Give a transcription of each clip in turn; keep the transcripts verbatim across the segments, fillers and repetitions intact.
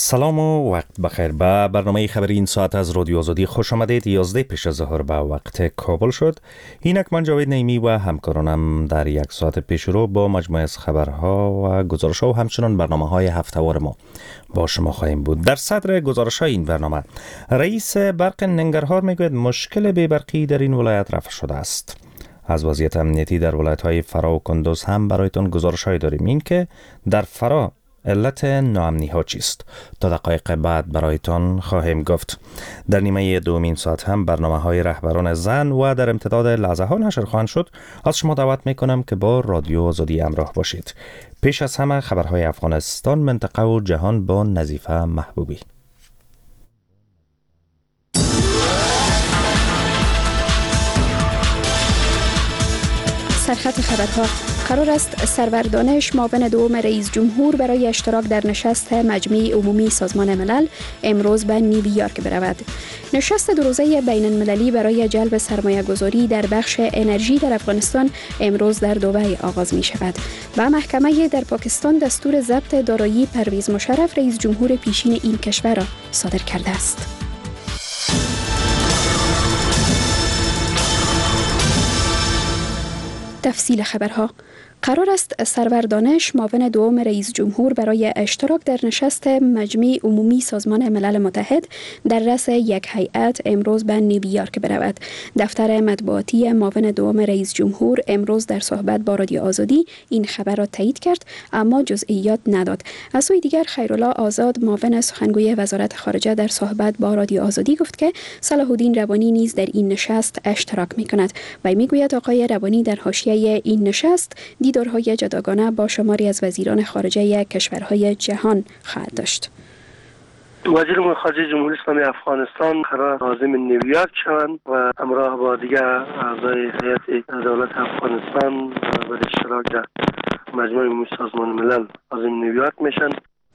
سلام و وقت بخیر. به برنامه خبری این ساعت از رادیو آزادی خوش آمدید. یازده پیش از ظهر به وقت کابل شد. اینک من جاوید نعیمی و همکارانم در یک ساعت پیش رو با مجموعه از خبرها و گزارش‌ها و همچنان برنامه‌های هفته‌وار ما با شما خواهیم بود. در صدر گزارش‌های این برنامه، رئیس برق ننگرهار میگوید مشکل بی‌برقی در این ولایت رفع شده است. از وضعیت امنیتی در ولایت‌های فرا و کندوز هم برایتان گزارش‌های داریم. این که در فرا علت ناامنی ها چیست؟ تا دقایق بعد برایتان خواهیم گفت. در نیمه دومین ساعت هم برنامه های رهبران زن و در امتداد لحظه ها نشر خواهند شد. از شما دعوت می کنم که با رادیو آزادی همراه باشید. پیش از همه خبرهای افغانستان، منطقه و جهان با نظیفه محبوبی. سرخط خبرها. قرار است سرور دانش معاون دوم رئیس جمهور برای اشتراک در نشست مجمع عمومی سازمان ملل امروز به نیویورک برود. نشست دو روزه بین المللی برای جلب سرمایه گذاری در بخش انرژی در افغانستان امروز در دبی آغاز می شود و محکمه در پاکستان دستور ضبط دارایی پرویز مشرف رئیس جمهور پیشین این کشور را صادر کرده است. تفصیل خبرها. قرار است سرور دانش معاون دوم رئیس جمهور برای اشتراک در نشست مجمع عمومی سازمان ملل متحد در رأس یک هیئت امروز به نیویورک برود. دفتر مطبوعاتی معاون دوم رئیس جمهور امروز در صحبت با رادیو آزادی این خبر را تایید کرد، اما جزئیات نداد. از سوی دیگر خیرالله آزاد معاون سخنگوی وزارت خارجه در صحبت با رادیو آزادی گفت که صلاح الدین ربانی نیز در این نشست اشتراک می‌کند و میگوید آقای ربانی در حاشیه این نشست دیدارهای جداگانه با شماری از وزیران خارجه کشورهای جهان خواهد داشت. وزیر خارجه جمهوری اسلامی افغانستان قرار عازم نیویورک شوند و همراه با دیگر اعضای هیئت دولت افغانستان برای اشتراک در مجمع عمومی سازمان ملل عازم نیویورک میشن.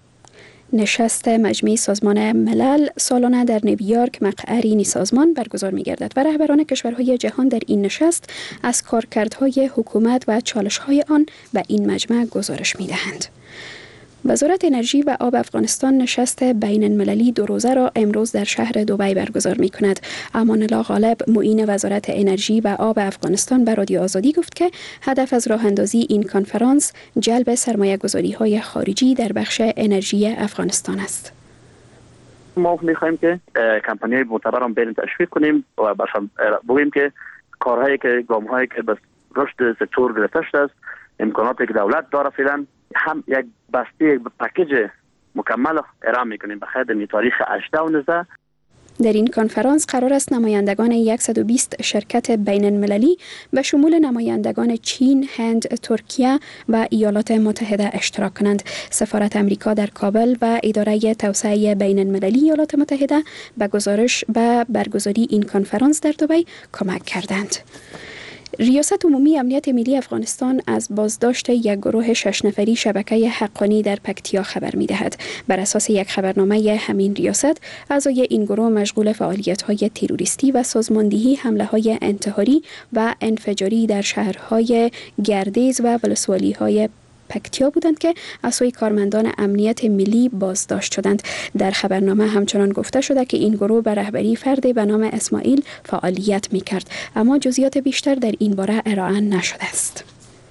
نشست مجمع سازمان ملل سالانه در نیویورک مقر این سازمان برگزار می گردد و رهبران کشورهای جهان در این نشست از کارکردهای حکومت و چالش‌های آن به این مجمع گزارش می دهند. وزارت انرژی و آب افغانستان نشست بین المللی دو روزه را امروز در شهر دبی برگزار می کند. امان الله غالب معین وزارت انرژی و آب افغانستان به رادیو آزادی گفت که هدف از راه اندازی این کنفرانس جلب سرمایه گذاری های خارجی در بخش انرژی افغانستان است. ما می‌خواهیم که کمپانی‌های معتبر را بریم تشویق کنیم و مثلا بگوییم که کارهایی که گام‌هایی که به رشد سکتور گرفته شده است، امکاناتی که دولت داره فعلا هم یک بسته یک پکیج مکمل ارائه می‌کنیم به خاطر تاریخ هجده و نوزده. در این کنفرانس قرار است نمایندگان صد و بیست شرکت بین المللی به شمول نمایندگان چین، هند، ترکیه و ایالات متحده اشتراک کنند. سفارت امریکا در کابل و اداره توسعه بین المللی ایالات متحده به گزارش به برگزاری این کنفرانس در دبی کمک کردند. ریاست عمومی امنیت ملی افغانستان از بازداشت یک گروه شش نفری شبکه حقانی در پکتیا خبر می‌دهد. بر اساس یک خبرنامه همین ریاست، اعضای این گروه مشغول فعالیت‌های تروریستی و سازماندهی حمله‌های انتحاری و انفجاری در شهرهای گردیز و ولسوالی‌های پکتیا بودند که از سوی کارمندان امنیت ملی بازداشت شدند. در خبرنامه همچنان گفته شده که این گروه به رهبری فردی به نام اسماعیل فعالیت می‌کرد، اما جزئیات بیشتر در این باره ارائه نشده است.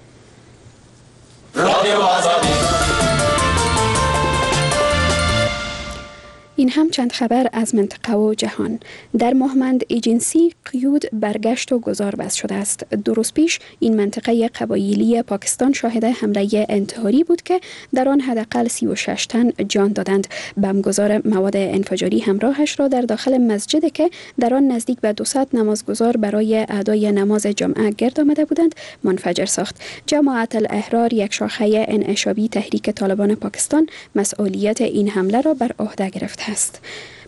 این هم چند خبر از منطقه و جهان. در مهمند ایجنسی قیود برگشت و گذار بست شده است. دو روز پیش این منطقه قبایلی پاکستان شاهد حمله انتحاری بود که در آن حداقل سی و شش تن جان دادند. بمبگذار مواد انفجاری همراهش را در داخل مسجدی که در آن نزدیک به دویست نمازگزار برای ادای نماز جمعه گرد آمده بودند منفجر ساخت. جماعت الاحرار، یک شاخه انعشابی تحریک طالبان پاکستان، مسئولیت این حمله را بر عهده گرفته است.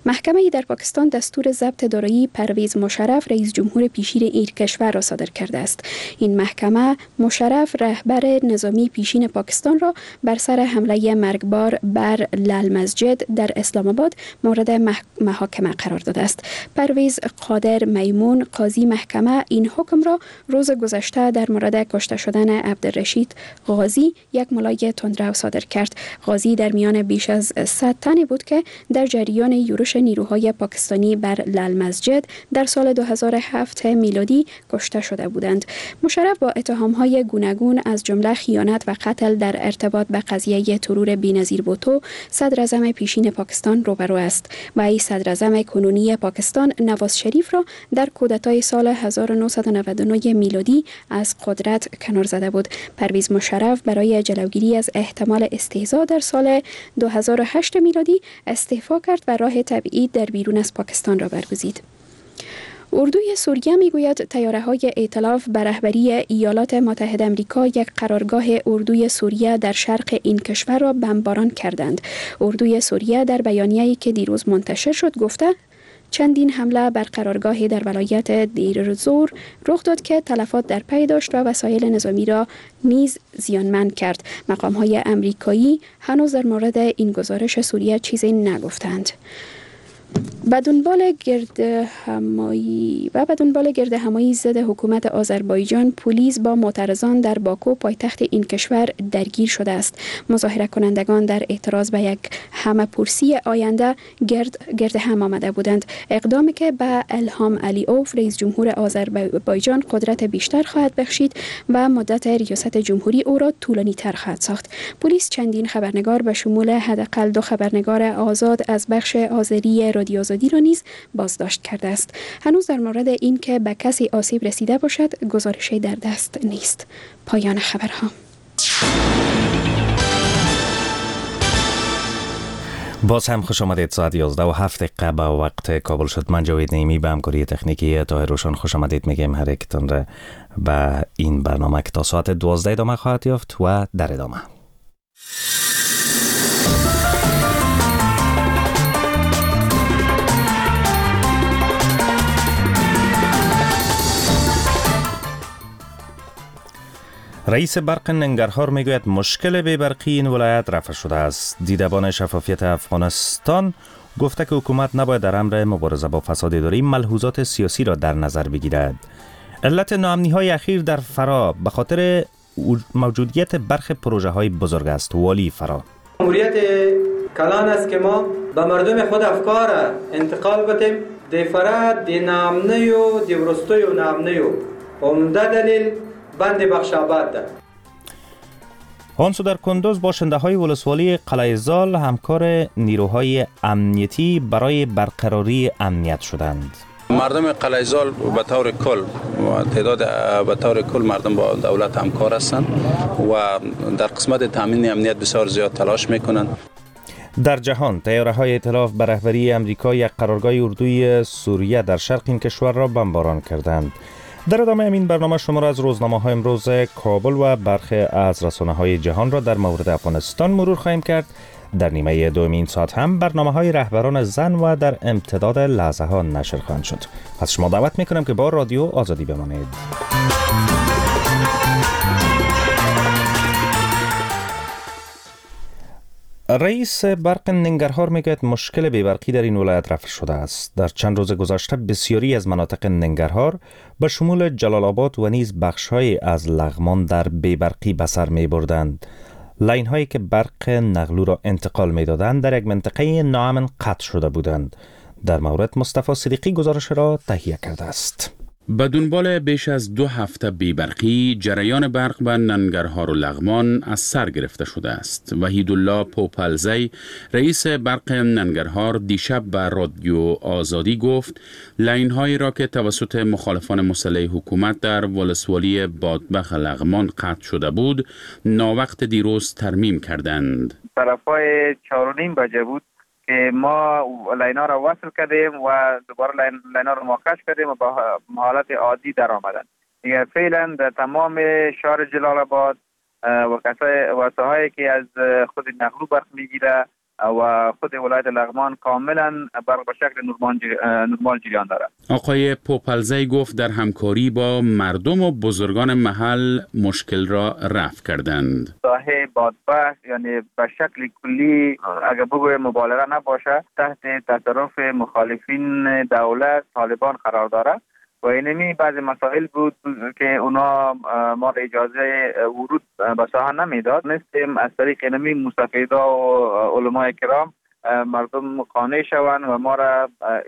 محکمه در پاکستان دستور ضبط دارایی پرویز مشرف رئیس جمهور پیشین این کشور را صادر کرده است. این محکمه مشرف رهبر نظامی پیشین پاکستان را بر سر حمله مرگبار بر لال مسجد در اسلام آباد مورد محاکمه قرار داده است. پرویز قادر میمون قاضی محکمه این حکم را روز گذشته در مورد کشته شدن عبدالرشید غازی یک ملای تندرو صادر کرد. غازی در میان بیش از صد تنی بود که در جریان یورش نیروهای پاکستانی بر لال مسجد در سال دو هزار و هفت میلادی کشته شده بودند. مشرف با اتهام‌های گوناگون از جمله خیانت و قتل در ارتباط به قضیه ترور بی‌نظیر بوتو صدر اعظم پیشین پاکستان روبرو است و ای صدر اعظم کنونی پاکستان نواز شریف را در کودتای سال هزار و نهصد و نود و نه میلادی از قدرت کنار زده بود. پرویز مشرف برای جلوگیری از احتمال استهزا در سال دو هزار و هشت میلادی استعفا کرد و راه تبعید در بیرون از پاکستان را برگزید. اردوی سوریه میگوید طیاره‌های ائتلاف به رهبری ایالات متحده آمریکا یک قرارگاه اردوی سوریه در شرق این کشور را بمباران کردند. اردوی سوریه در بیانیه‌ای که دیروز منتشر شد گفته چندین حمله بر قرارگاهی در ولایت دیر زور رخ داد که تلفات در پی داشت و وسایل نظامی را نیز زیانمند کرد. مقام‌های آمریکایی هنوز در مورد این گزارش سوریه چیزی نگفتند. به دنبال گرد همایی و به دنبال گرد همایی ضد حکومت آذربایجان، پلیس با معترضان در باکو پایتخت این کشور درگیر شده است. مظاهره کنندگان در اعتراض به یک همه‌پرسی آینده گرد گرد هم آمده بودند. اقدامی که به الهام علیوف رئیس جمهور آذربایجان قدرت بیشتر خواهد بخشید و مدت ریاست جمهوری او را طولانی تر خواهد ساخت. پلیس چندین خبرنگار به شمول حداقل دو خبرنگار آزاد از بخش آذری رادیو آزادی را نیز بازداشت کرده است. هنوز در مورد این که به کسی آسیب رسیده باشد گزارشی در دست نیست. پایان خبرها. باز هم خوش آمدید. ساعت یازده و هفت دقیقه به وقت کابل شد. من جاوید نعیمی به همکاری تکنیکی طاهر روشن خوش آمدید میگیم هر یکتون را به این برنامه که تا ساعت دوازده ادامه خواهد یافت و در ادامه رئیس برق ننگرهار میگوید مشکل بی‌برقی این ولایت رفع شده است. دیدبان شفافیت افغانستان گفته که حکومت نباید در امر مبارزه با فساد اداری ملحوظات سیاسی را در نظر بگیرد. علت ناامنی‌های اخیر در فرا به خاطر موجودیت برخی پروژه‌های بزرگ است. والی فرا جمهوریت کلان است که ما به مردم خود افکار انتقال بدیم. دی فرا دی ناامنی و دی ورستوی و ناامنی و عمده دلیل بند بخشاباد ده. آنسو در کندوز باشنده های ولسوالی قلعه زال همکار نیروهای امنیتی برای برقراری امنیت شدند. مردم قلعه زال به طور کل تعداد به طور کل مردم با دولت همکار هستند و در قسمت تامین امنیت بسیار زیاد تلاش میکنند. در جهان طیاره‌های ائتلاف به رهبری امریکا یک قرارگاه اردوی سوریه در شرق این کشور را بمباران کردند. در ادامه این برنامه شما را از روزنامه‌های امروز کابل و برخی از رسانه‌های جهان را در مورد افغانستان مرور خواهیم کرد. در نیمه دوم این ساعت هم برنامه‌های رهبران زن و در امتداد لحظه ها نشر خواهند شد. از شما دعوت می‌کنم که با رادیو آزادی بمانید. رئیس برق ننگرهار میگوید مشکل بی‌برقی در این ولایت رفع شده است. در چند روز گذشته بسیاری از مناطق ننگرهار به شمول جلال آباد و نیز بخش‌های از لغمان در بی‌برقی به سر می‌بردند. لاین هایی که برق نقلو را انتقال می‌دادند در یک منطقه ناامن قطع شده بودند. در مورد مصطفی صدیقی گزارش را تهیه کرده است. به دنبال بیش از دو هفته بی‌برقی، جریان برق به ننگرهار و لغمان از سر گرفته شده است. وحیدالله پوپلزی رئیس برق ننگرهار دیشب به رادیو آزادی گفت لاین‌هایی را که توسط مخالفان مسلح حکومت در ولسوالی بادبخ لغمان قطع شده بود، ناوقت دیروز ترمیم کردند. طرفای چهار و نیم بجه بود که ما لینا را وصل کردیم و دوباره لینا را موقش کردیم و با حالت عادی در آمدن. دیگه فعلا در تمام شهر جلال آباد و کسای و ساحایی که از خود نقلو برق میگیره و خود ولایت لغمان کاملا برق به شکل نورمال نورمال جریان داره. آقای پوپلزی گفت در همکاری با مردم و بزرگان محل مشکل را رفع کردند. ساحه بادبخش یعنی به شکل کلی اگر بگویم مبالغه نباشه تحت تصرف مخالفین دولت طالبان قرار داره و اینمی بعضی مسائل بود که اونا ما را اجازه ورود به ساحه نمیداد. نستیم از طریق اینمی مستفیدا و علمای کرام مردم قانع شوند و ما را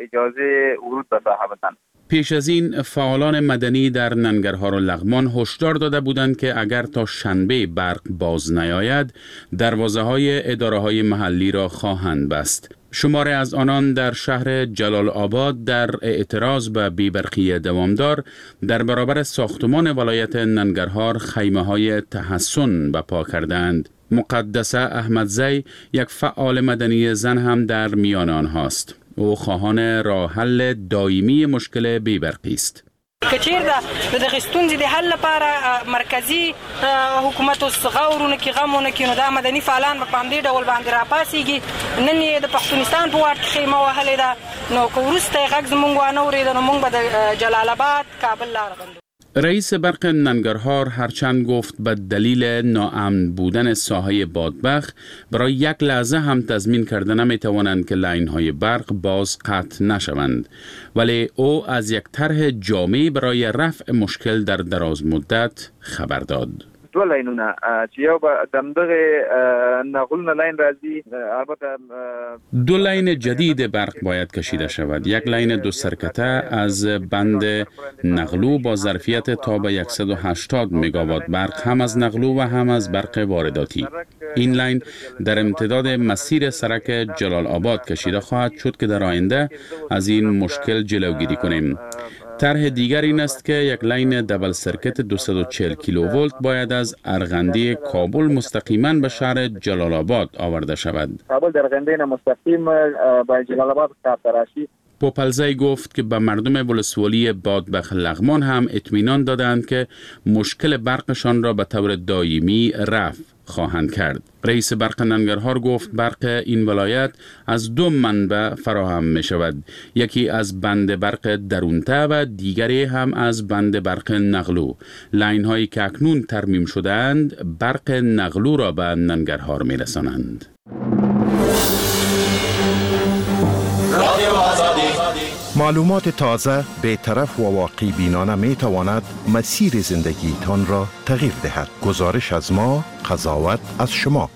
اجازه ورود به ساحه بدن. پیش از این فعالان مدنی در ننگرهار و لغمان هشدار داده بودند که اگر تا شنبه برق باز نیاید دروازه‌های اداره‌های محلی را خواهند بست. شماره از آنان در شهر جلال آباد در اعتراض به بی‌برقی دوامدار در برابر ساختمان ولایت ننگرهار خیمه‌های تحصن برپا کردند. مقدسه احمدزی یک فعال مدنی زن هم در میان آنهاست. او خواهان راه حل دائمی مشکل بی‌برقی است. کچیر دا د دغه ستونزې د حل لپاره مرکزی حکومت اوس غوړونه کې غمونه کې نو دا مدني فعالان په پام دې ډول باندې راپاسيږي. نن یې د پښتونستان په واټ کې خیمه وهلې ده نو که وروسته یې غږ زمونږ وانه اورېده نو موږ به د جلال آباد کابل لار بندو. رئیس برق ننگرهار هرچند گفت به دلیل ناامن بودن ساحه بادبخ برای یک لحظه هم تضمین کرده نمیتوانند که لاین‌های برق باز قطع نشوند، ولی او از یک طرح جامع برای رفع مشکل در دراز مدت خبر داد. دو لاینونه چې یو به دمدغه نقلونه لاین راځي البته دو لاین جدید برق باید کشیده شود. یک لاین دو سرکته از بند نقلو با ظرفیت تا به صد و هشتاد مگاوات برق هم از نقلو و هم از برق وارداتی. این لاین در امتداد مسیر سرک جلال آباد کشیده خواهد شد که در آینده از این مشکل جلوگیری کنیم. طرح دیگر این است که یک لاین دبل سرکت دویست و چهل کیلوولت باید از ارغندی کابل مستقیما به شهر جلال آباد آورده شود. کابل در ارغندی مستقیم به جلال آباد راشی. پوپلزی گفت که به مردم ولسوالی بادبخ لغمان هم اطمینان دادند که مشکل برقشان را به طور دائمی رفع خواهند کرد. رئیس برق ننگرهار گفت برق این ولایت از دو منبع فراهم می شود. یکی از بند برق درونته و دیگری هم از بند برق نقلو. لاین هایی که اکنون ترمیم شدند برق نقلو را به ننگرهار می رسانند. معلومات تازه، بی‌طرف و واقعی بینانه می تواند مسیر زندگیتان را تغییر دهد. گزارش از ما، قضاوت از شما.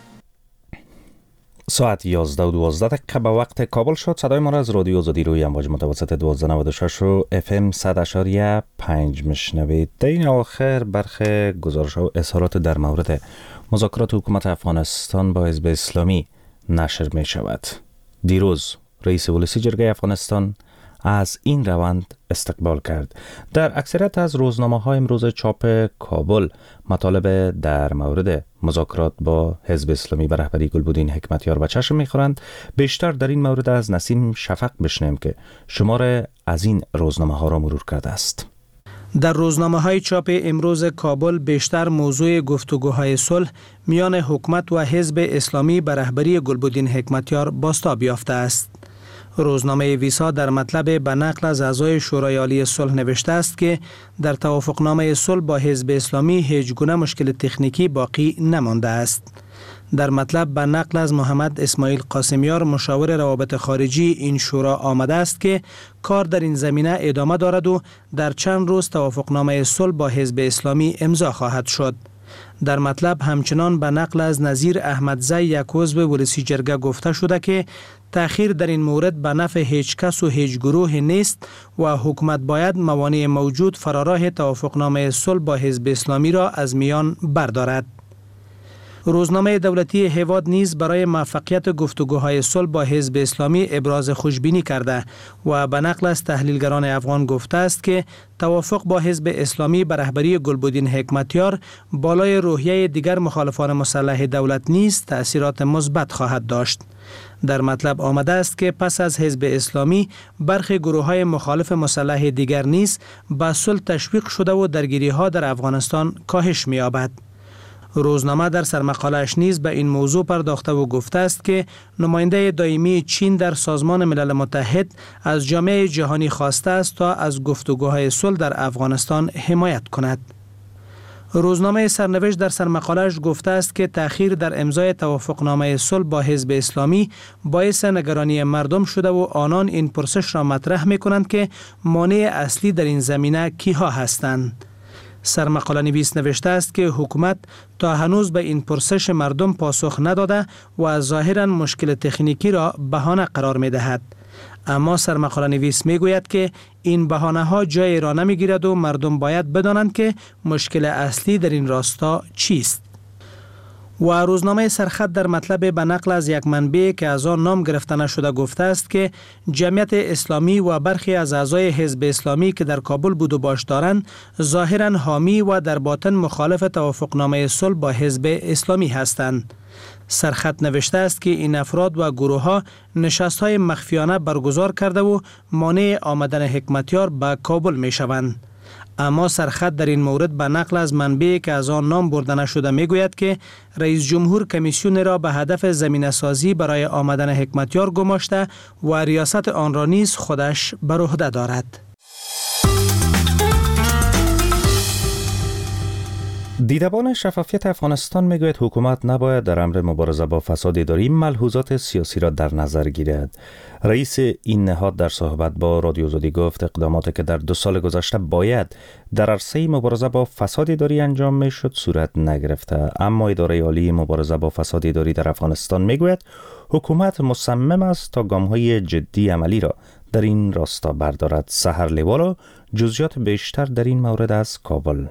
ساعت یازده و دوازده دقیقه به وقت کابل شد. صدای ما را از رادیو آزادی روی امواج متوسط دویست و نود و شش و اف ام صد اشاریه پنج میشنوید. در این آخر برخی گزارش و اظهارات در مورد مذاکرات حکومت افغانستان با حزب اسلامی نشر می شود. دیروز رئیس ولسی جرگه افغانستان از این روند استقبال کرد. در اکثریت از روزنامه‌های امروز چاپ کابل مطالب در مورد مذاکرات با حزب اسلامی به رهبری گلبدین حکمتیار به چشم می‌خورند. بیشتر در این مورد از نسیم شفق بشنویم که شمار از این روزنامه‌ها را مرور کرده است. در روزنامه‌های چاپ امروز کابل بیشتر موضوع گفتگوهای صلح میان حکومت و حزب اسلامی به رهبری گلبدین حکمتیار بازتاب یافته است. روزنامه ویسا در مطلب به نقل از اعضای شورای عالی صلح نوشته است که در توافقنامه صلح با حزب اسلامی هیچ گونه مشکل تکنیکی باقی نمانده است. در مطلب به نقل از محمد اسماعیل قاسمیار مشاور روابط خارجی این شورا آمده است که کار در این زمینه ادامه دارد و در چند روز توافقنامه صلح با حزب اسلامی امضا خواهد شد. در مطلب همچنان به نقل از نظیر احمدزی یک عضو ولسی جرگه گفته شده که تأخیر در این مورد به نفع هیچ کس و هیچ گروه نیست و حکومت باید موانع موجود فراراه توافقنامه صلح با حزب اسلامی را از میان بردارد. روزنامه دولتی هواد نیز برای موفقیت گفتگوهای صلح با حزب اسلامی ابراز خوشبینی کرده و به نقل از تحلیلگران افغان گفته است که توافق با حزب اسلامی به رهبری گلبدین حکمتیار بالای روحیه دیگر مخالفان مسلح دولت نیز تأثیرات مثبت خواهد داشت. در مطلب آمده است که پس از حزب اسلامی برخی گروه‌های مخالف مسلح دیگر نیز به صلح تشویق شده و درگیری‌ها در افغانستان کاهش می‌یابد. روزنامه در سرمقاله‌اش نیز به این موضوع پرداخته و گفته است که نماینده دائمی چین در سازمان ملل متحد از جامعه جهانی خواسته است تا از گفتگوهای صلح در افغانستان حمایت کند. روزنامه سرنوشت در سرمقاله‌اش گفته است که تأخیر در امضای توافقنامه صلح با حزب اسلامی باعث نگرانی مردم شده و آنان این پرسش را مطرح می‌کنند که مانع اصلی در این زمینه کیها هستند. سرمقاله نویس نوشته است که حکومت تا هنوز به این پرسش مردم پاسخ نداده و ظاهراً مشکل تکنیکی را بهانه قرار می‌دهد. اما سرمقاله نویس می گوید که این بهانه ها جای را نمی گیرد و مردم باید بدانند که مشکل اصلی در این راستا چیست. و روزنامه سرخط در مطلب به نقل از یک منبع که از آن نام گرفته نشده گفته است که جمعیت اسلامی و برخی از اعضای حزب اسلامی که در کابل بود و باش دارند ظاهراً حامی و در باطن مخالف توافقنامه صلح با حزب اسلامی هستند. سرخط نوشته است که این افراد و گروه ها نشست های مخفیانه برگزار کرده و مانع آمدن حکمتیار به کابل می شوند. اما سرخط در این مورد به نقل از منبعی که از آن نام برده نشده می گوید که رئیس جمهور کمیسیون را به هدف زمینه سازی برای آمدن حکمتیار گماشته و ریاست آن را نیز خودش بر عهده دارد. دیدبان شفافیت افغانستان میگوید حکومت نباید در امر مبارزه با فساد اداری ملحوظات سیاسی را در نظر گیرد. رئیس این نهاد در صحبت با رادیو آزادی گفت اقداماتی که در دو سال گذشته باید در عرصه مبارزه با فساد اداری انجام میشد صورت نگرفته. اما اداره عالی مبارزه با فساد اداری در افغانستان میگوید حکومت مصمم است تا گام‌های جدی عملی را در این راستا بردارد. سحر لیوالا جزئیات بیشتر در این مورد از کابل.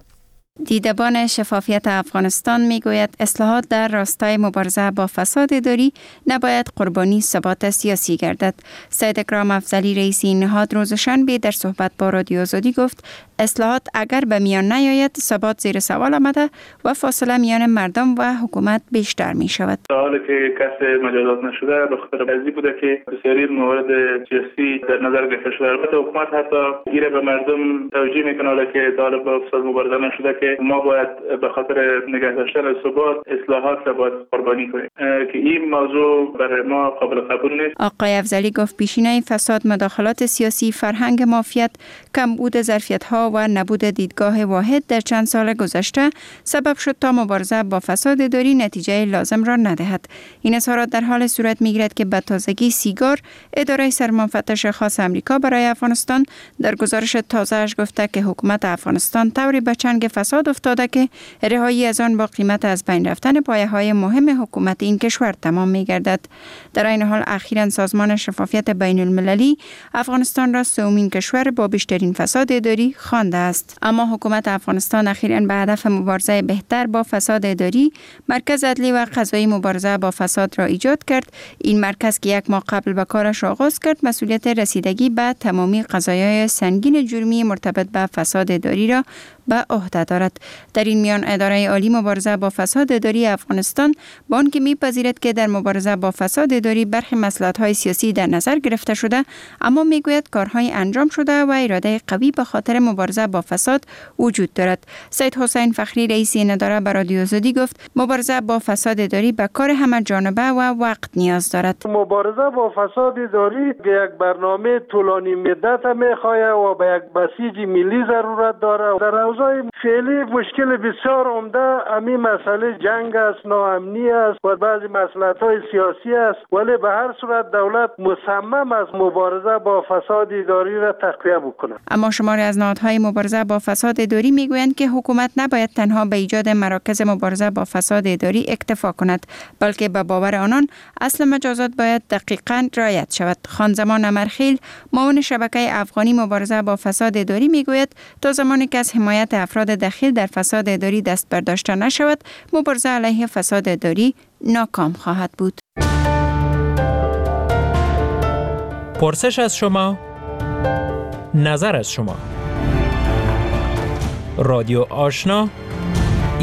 دیدبان شفافیت افغانستان میگوید اصلاحات در راستای مبارزه با فساد اداری نباید قربانی ثبات سیاسی گردد. سید اکرام افضلی رئیس این نهاد روز شنبه در صحبت با رادیو آزادی گفت اصلاحات اگر به میان نیاید ثبات زیر سوال آمده و فاصله میان مردم و حکومت بیشتر می شود. تا حالی که کسی مجازات نشده به خاطر ازی بوده که بسیاری موارد سیاسی در نظر گرفته شده. البته حکومت حتی گیره به مردم توجیه میکنه حالا که طالب با فساد مبارزه نشده که ما باید به خاطر نگه داشتن ثبات اصلاحات را باید قربانی کنیم که این موضوع برای ما قابل قبول نیست. آقای افضلی گفت پیشینه فساد، مداخلات سیاسی، فرهنگ مافیات، کمبود ظرفیت‌ها و نبود دیدگاه واحد در چند سال گذشته سبب شد تا مبارزه با فساد اداری نتیجه لازم را ندهد. این اظهارات در حال صورت می‌گیرد که به تازگی سیگار، اداره سرمنفتش خاص امریکا برای افغانستان در گزارش تازه‌اش گفته که حکومت افغانستان طوری به چنگ فساد افتاده که رهایی از آن با قیمت از بین رفتن پایه‌های مهم حکومت این کشور تمام می‌گردد. در این حال اخیراً سازمان شفافیت بین المللی افغانستان را سومین کشور با بیشترین فساد اداری خوانده است. اما حکومت افغانستان اخیراً به هدف مبارزه بهتر با فساد اداری مرکز عدلی و قضایی مبارزه با فساد را ایجاد کرد. این مرکز که یک ماه قبل به کارش آغاز کرد مسئولیت رسیدگی به تمامی قضایای سنگین جرمی مرتبط به فساد اداری را به عهده دارد. در این میان اداره عالی مبارزه با فساد اداری افغانستان با آنکه می‌پذیرد که در مبارزه با فساد اداری برخی مصلحت‌های سیاسی در نظر گرفته شده، اما میگوید کارهای انجام شده و اراده قوی به خاطر مبارزه با فساد وجود دارد. سید حسین فخری رئیس این اداره به رادیو آزادی گفت مبارزه با فساد اداری به کار همه جانبه و وقت نیاز دارد. مبارزه با فساد اداری به یک برنامه طولانی مدت می‌خواهد و به یک بسیج ملی ضرورت دارد. در اوضاع فعلی مشکل بسیار عمده همین مسئله جنگ است، ناامنی است و بعضی مصلحت‌های سیاسی است، ولی به هر صورت دولت مصمم است مبارزه با فساد اداری را تقویت بکند. اما شماری از نهادهای مبارزه با فساد اداری میگویند که حکومت نباید تنها به ایجاد مراکز مبارزه با فساد اداری اکتفا کند، بلکه به باور آنان اصل مجازات باید دقیقاً رعایت شود. خانزمان امرخیل معاون شبکه افغانی مبارزه با فساد اداری میگوید تا زمانی که از حمایت افراد دخیل در فساد اداری دست برداشته نشود، مبارزه علیه فساد اداری ناکام خواهد بود. پرسش از شما، نظر از شما. رادیو آشنا،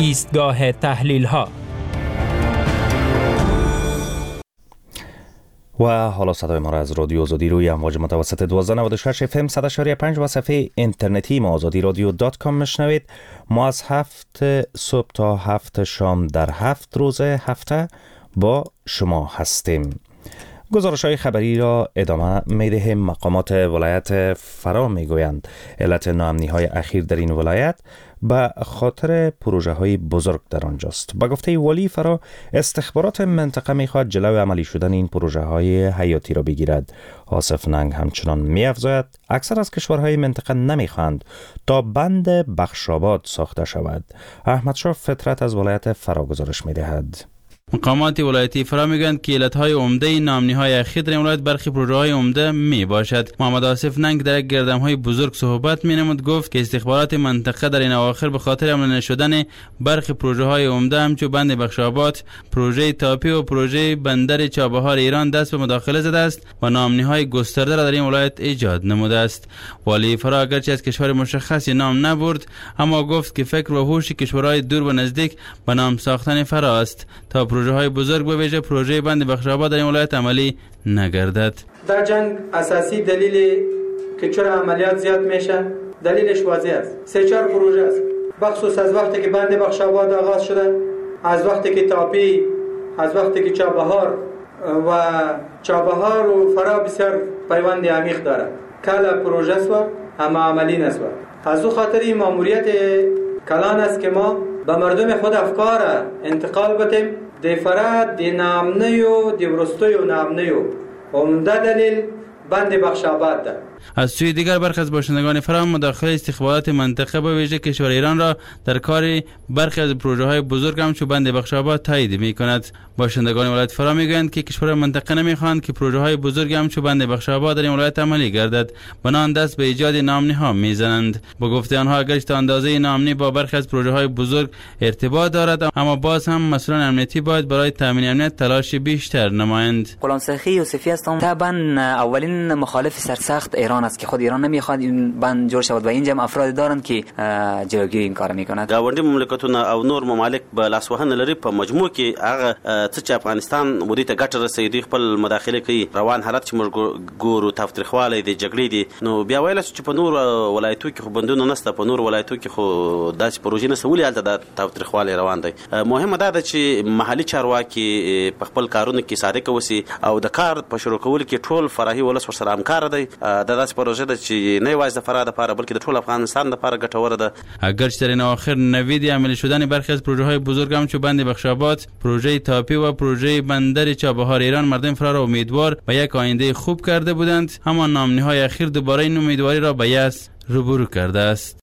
ایستگاه تحلیل ها. و حالا صدای ما را از رادیو آزادی روی امواج متوسط دوازده نود و شش اف ام صد و شش و پنج و صفحه اینترنتی ما آزادی رادیو دات کام میشنوید. ما از هفت صبح تا هفت شام در هفت روز هفته با شما هستیم. گزارش های خبری را ادامه می دهیم. مقامات ولایت فرا می گویند علت ناامنی های اخیر در این ولایت به خاطر پروژه های بزرگ در آنجاست. با گفته والی فرا استخبارات منطقه می خواهد جلو عملی شدن این پروژه های حیاتی را بگیرد. آصف ننگ همچنان می افزاید اکثر از کشورهای منطقه نمی خواهند تا بند بخشاباد ساخته شود. احمد شاه فطرت از ولایت فرا گزارش می دهد. مقامات ولایتی فرا میگویند که علتهای عمده ناامنی‌های اخیر در این ولایت برخی پروژه‌های عمده می باشد. محمد آصف ننگ در یک گردهم‌های بزرگ صحبت می‌نمود. گفت که استخبارات منطقه در این اواخر به خاطر عمل نشدن برخی پروژه‌های عمده همچون بند بخشاباد، پروژه تاپی و پروژه بندر چابهار ایران دست به مداخله زده است و ناامنی‌های گسترده را در این ولایت ایجاد نموده است. والی فرا اگرچه از کشور مشخصی نام نبرد، اما گفت که فکر و هوش کشورهای دور و نزدیک به نام ساختن فرا است تا پروژه های بزرگ به ویژه پروژه بند بخشاباد در این ولایت عملی نگردد. در جنگ اساسی دلیلی که چرا عملیات زیاد میشه دلیلش واضح است. سه چهار پروژه است. بخصوص از وقتی که بند بخشاباد آغاز شده، از وقتی که تاپی، از وقتی که چابهار و چابهار و فرا بسیار پیوند عمیق داره. کلا پروژه است و اما عملی نیست. از او خاطر این ماموریت کلان است که ما به مردم خود افکار انتقال بدیم. دی فراد دی نامنی و دی ورستوی و نامنی و عمده دلیل بند بخشاباد ده. از سوی دیگر برخی از باشندگان فرا مداخله استخبارات منطقه به ویژه کشور ایران را در کار برخی از پروژه های بزرگ همچون بند بخشاباد تایید می کند. باشندگان ولایت فرا میگویند که کشور منطقه نمیخواهند که پروژه های بزرگ همچون بند بخشاباد در این ولایت عملی گردد، بنابراین دست به ایجاد ناامنی ها میزنند. با گفته آنها اگرچه تا اندازه ناامنی با برخی از پروژه های بزرگ ارتباط دارد، اما باز هم مسئولان امنیتی باید برای تامین امنیت تلاش بیشتر نمایند. غلام سرخی یوسفی هستم. طبعا اولین مخالف سرسخت ایران است که خود ایران نمیخواد این بند جور شود و اینجا افراد دارند که جلوگیری این کار میکنند. گاونډي مملکتونه او نور ممالک به لاسوهنه لري په مجموع کې هغه څه چې افغانستان ودی ته ګټه رسېدي خپل مداخله کوي. روان حالت چې موږ ګورو تاوتریخوالی دی جګړې دي، نو بیا ویل چې په نور ولایتو کې خو بندونه نشته، په نور ولایتو کې خو داسې پروژې نشته، ولې هلته د تاوتریخوالی روان دی. مهمه دا ده چې محلي چارواکي په خپل کارونو کې صادق اوسي او د کار په شروع کولو کې ټول فرهي ولس ورسره همکار دی. دا داسې پروژه ده چې نه یوازې د فراه دپاره بلکې د ټول افغانستان دپاره ګټوره ده. اگرچه در این اواخر نوید عملی شدن برخی از پروژه های بزرگ همچون بند بخشاباد، پروژه تاپی و پروژه بندر چابهار ایران مردم فرا را امیدوار و یک آینده خوب کرده بودند، اما ناامنی های اخیر دوباره این امیدواری را به یأس روبرو کرده است.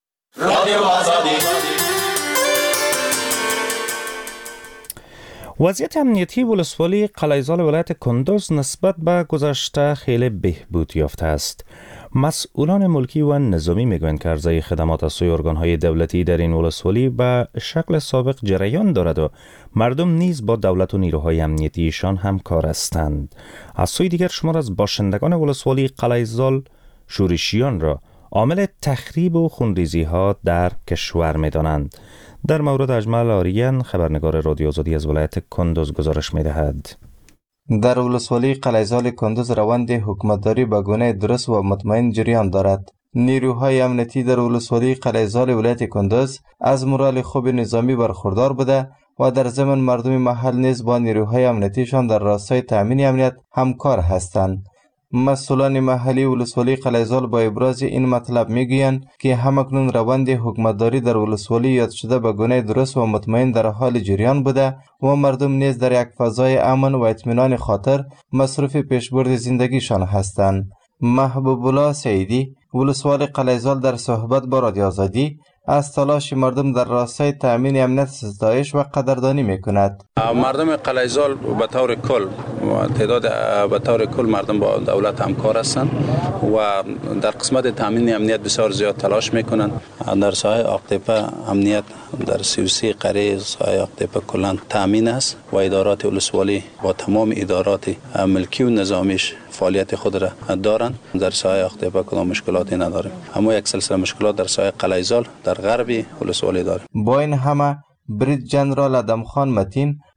وضعیت امنیتی ولسوالی قلعه‌زال ولایت کندز نسبت به گذشته خیلی بهبود یافته است. مسئولان ملکی و نظامی میگویند که عرضه خدمات از سوی ارگان‌های دولتی در این ولسوالی به شکل سابق جریان دارد و مردم نیز با دولت و نیروهای امنیتیشان همکار هستند. از سوی دیگر شمار از باشندگان ولسوالی قلعه‌زال شورشیان را عامل تخریب و خونریزی ها در کشور می‌دانند. در مورد اجمل آریان خبرنگار رادیو آزادی از ولایت کندز گزارش می‌دهد. در ولسوالی قلعه‌زال کندز روند حکومتداری به گونه درست و مطمئن جریان دارد. نیروهای امنیتی در ولسوالی قلعه‌زال ولایت کندز از مورال خوب نظامی برخوردار بوده و در ضمن مردم محل نیز با نیروهای امنیتیشان در راستای تامین امنیت همکار هستند. مسئولان محلی ولسوالی قلعه‌زال با ابراز این مطلب میگویند که همکنون روند حکومتداری در ولسوالی یاد شده به گونه درست و مطمئن در حال جریان بوده و مردم نیز در یک فضای امن و اطمینان خاطر مصروف پیشبرد زندگیشان هستند. محبوب الله سعیدی ولسوال قلعه‌زال در صحبت با رادیو آزادی از تلاش مردم در راستای تامین امنیت ستایش و قدردانی میکند. مردم قلعه‌زال به طور کل تعداد به طور کل مردم با دولت همکار هستند و در قسمت تامین امنیت بسیار زیاد تلاش میکنند. در ساحه آقتیپه امنیت در سی و سه قریه ساحه آقتیپه کلا تامین است و ادارات ولسوالی با تمام ادارات ملکی و نظامیش فعالیت خود را دارند. در ساحه آقتیپه کدام مشکلاتی نداریم، اما یک سلسله مشکلات در ساحه قلعه‌زال در غربی ولسوالی داریم. با این همه برید جنرال ادم خان متین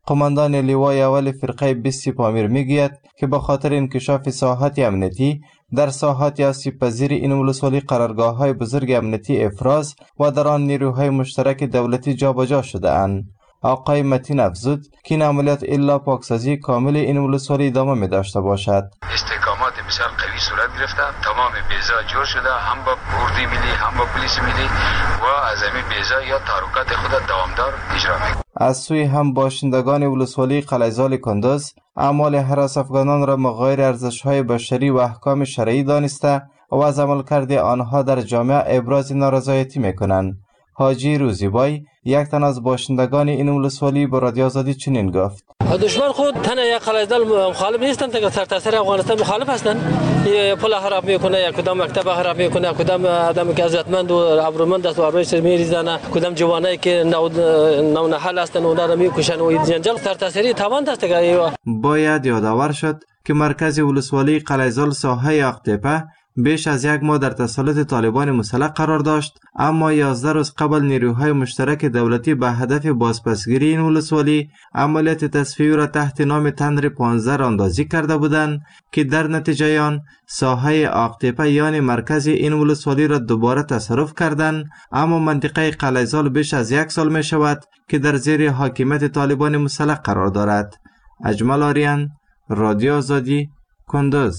قماندان لیوای اول فرقه بیست سپاهمیر میگوید که به خاطر انکشاف ساحات امنیتی در ساحات آسیب پذیر این ولسوالی قرارگاه های بزرگ امنیتی افراز و در آن نیروهای مشترک دولتی جابجا شده اند. آقای متین افزود که این عملیات الا پاکسازی کامل این ولسوالی ادامه می داشته باشد. استحکامات بسیار قوی صورت گرفته، تمام بیزا جور شده، هم با اردوی ملی هم با پلیس ملی و از همین بیزا یا تحرکات خود دوامدار اجرا می‌کنند. از سوی هم باشندگان ولسوالی قلعه‌زال کندوز اعمال هراس افغانان را مغایر ارزش‌های بشری و احکام شرعی دانسته و از عملکرد آنها در جامعه ابراز نارضایتی می‌کنند. حاجی روزیبای یک تن از باشندگان این ولسوالی به رادیو آزادی چنین گفت: دشمن خود تن یک قلعه‌زال مخالف نیستند که سرتاسر افغانستان مخالف هستند. پل خراب میکنه، یک کدام مکتب خراب میکنه، کدام آدمی که عزتمند و ابرومند است و ابرویش میریزنه، کدام جوانایی که نو نحل هستند اونها را میکشن و جنجال سرتاسری تاوان است. باید یادآور شد که مرکز ولسوالی قلعه‌زال ساحه اقتپه بیش از یک ماه در تسلط طالبان مسلح قرار داشت، اما یازده روز قبل نیروهای مشترک دولتی به هدف بازپسگیری این ولسوالی عملیات تصفیه را تحت نام تندر پانزده راندازی کرده بودند که در نتیجه آن ساحه آقتپه یعنی مرکز این ولسوالی را دوباره تصرف کردند. اما منطقه قلعه‌زال بیش از یک سال می شود که در زیر حاکمیت طالبان مسلح قرار دارد. اجمل آریان، رادیو آزادی، کندوز.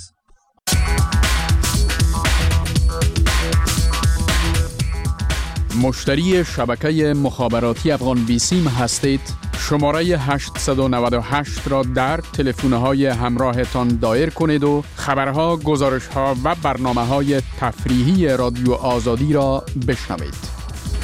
مشتری شبکه مخابراتی افغان بیسیم هستید؟ شماره هشت نه هشت را در تلفن‌های همراهتان دایر کنید و خبرها، گزارش‌ها و برنامه‌های تفریحی رادیو آزادی را بشنوید.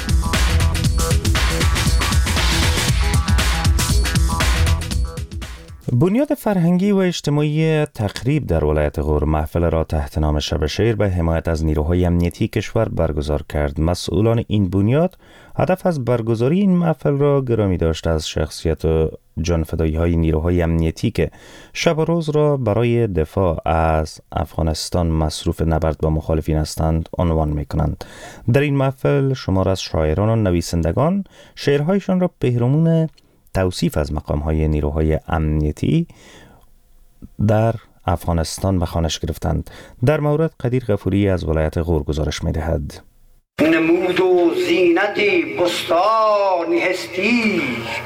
بنیاد فرهنگی و اجتماعی تقریب در ولایت غور محفل را تحت نام شب شعر به حمایت از نیروهای امنیتی کشور برگزار کرد. مسئولان این بنیاد هدف از برگزاری این محفل را گرامی داشت از شخصیت جانفدایی های نیروهای امنیتی که شب و روز را برای دفاع از افغانستان مصروف نبرد با مخالفین هستند عنوان می کنند. در این محفل شمار از شاعران و نویسندگان شعرهایشان را بهرمون توصیف از مقام‌های نیروهای امنیتی در افغانستان به خوانش گرفتند. در مورد قدیر غفوری از ولایت غور گزارش می‌دهد. نمود و زینت بستان هستی،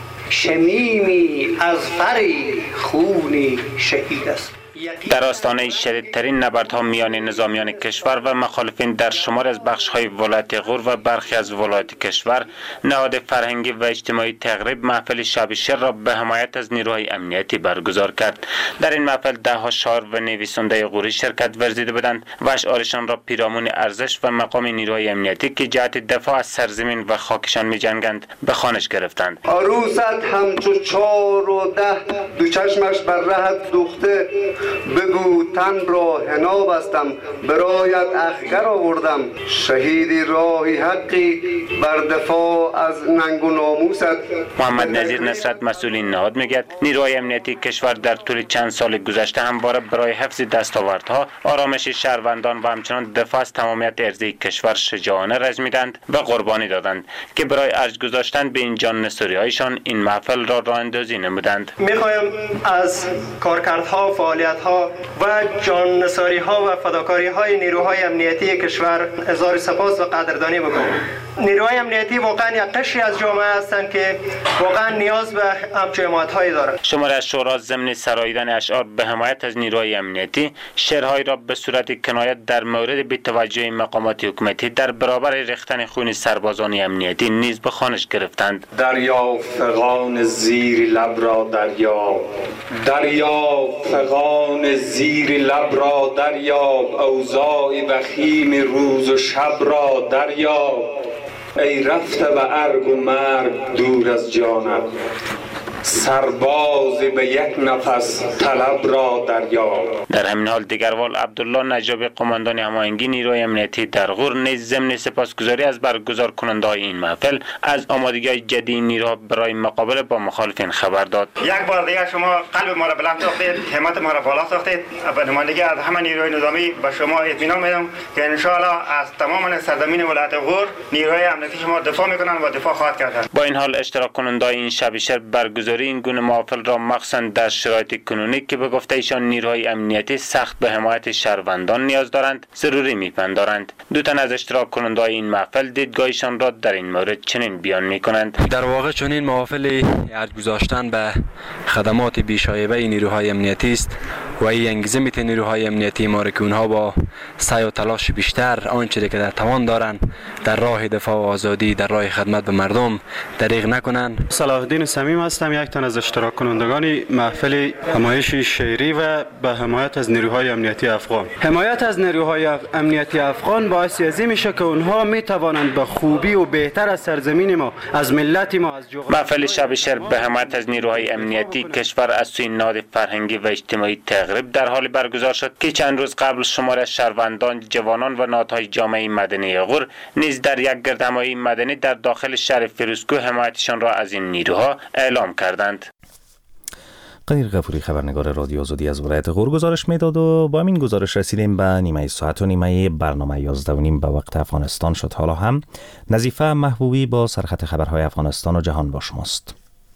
شمیمی از فری خون شهید است. در آستانه شدیدترین نبردها میان نظامیان کشور و مخالفین در شمار از بخش‌های ولایت غور و برخی از ولایات کشور، نهاد فرهنگی و اجتماعی تقریب محفل شب شعر را به حمایت از نیروهای امنیتی برگزار کرد. در این محفل ده ها شاعر و نویسنده غوری شرکت ورزیده بودند و اشعارشان را پیرامون ارزش و مقام نیروهای امنیتی که جهت دفاع از سرزمین و خاکشان می‌جنگند به خوانش گرفتند. عروست همچو چار و ده دو چشمش بر رهت دوخته، بگو تن را حنا بستم برایت اخگر آوردم، شهیدی راهی حقی بر دفاع از ننگ و ناموست. محمد نظیر نصرت مسئول این نهاد میگه نیروهای امنیتی کشور در طول چند سال گذشته همواره برای حفظ دستاوردها، آرامش شهروندان و همچنان دفاع از تمامیت ارضی کشور شجاعانه رزمیدند و قربانی دادند که برای ارج گذاشتن به این جان نثاری‌هایشان این محفل را راه اندازی نمودند. میخوایم از کارکردها، فعالیت‌ها و جان نثاری ها و فداکاری های نیروهای امنیتی کشور اظهار سپاس و قدردانی بکنیم. نیروهای امنیتی واقعا یک قشری از جامعه هستند که واقعا نیاز به همچون حمایت هایی دارند. شماره از شورا ضمن سراییدن اشعار به حمایت از نیروهای امنیتی شعرهایی را به صورت کنایت در مورد بی‌توجهی مقامات حکومتی در برابر ریختن خون سربازان امنیتی نیز به خوانش گرفتند. دریا فغان زیر لب را دریاب، دریا فغان زیر لب را دریاب، اوضاع وخیم روز و شب را دریاب، ای رفته و ارگ و مرگ دور از جانت، سرباز به یک نفس طلب را دریاب. در همین حال دیگروال عبدالله نجابی قماندان هماهنگی نیروی امنیتی در غور نیز ضمن سپاسگزاری از برگزار کننده های این محفل از آمادگی جدی نیروها برای مقابله با مخالفین خبر داد. یک بار دیگر شما قلب ما را بلند ساختید، همت ما را بالا ساختید. به نمایندگی از همه نیروهای نظامی به شما اطمینان میدم که ان شاء الله از تمام سرزمین ولایت غور نیروهای امنیتی شما دفاع میکنند و دفاع خواهد کرد. با این حال اشتراک کننده این شب شعر برگزار حضور این گونه محافل را مخصوصا در شرایط کنونی که به گفته ایشان نیروهای امنیتی سخت به حمایت شهروندان نیاز دارند ضروری می‌پندارند. دو تن از اشتراک کنندگان این محفل دیدگاهشان را در این مورد چنین بیان می‌کنند: در واقع چنین محافل ارج گذاشتن به خدمات بی‌شایبه نیروهای امنیتی است و این انگیزه می‌ته نیروهای امنیتی ما را که اونها با سعی و تلاش بیشتر آنچه که در توان دارند در راه دفاع و آزادی، در راه خدمت به مردم دریغ نکنند. صلاح الدین صمیم هستم، یک تن از اشتراک کنندگان محفل حمایت شعری و به حمایت از نیروهای امنیتی افغان. حمایت از نیروهای امنیتی افغان باعث ازی میشه که اونها میتوانند به خوبی و بهتر از سرزمین ما، از ملت ما، از جغرافی محفل شب شعر به حمایت از نیروهای امنیتی کشور از سوی نهاد فرهنگی و اجتماعی تقریب در حال برگزار شد که چند روز قبل شمار از شهروندان، جوانان و نهادهای جامعه مدنی غور نیز در یک گردهمایی مدنی در داخل شهر فیروزکوه حمایتشان را از این نیروها اعلام کردند. قدیر غفوری خبرنگار رادیو آزادی از ولایت غور گزارش میداد و با همین گزارش رسیدیم به نیمه ساعت و نیمه برنامه یازده و نیم به وقت افغانستان شد. حالا هم نظیفه محبوبی با سرخط خبرهای افغانستان و جهان با شماست.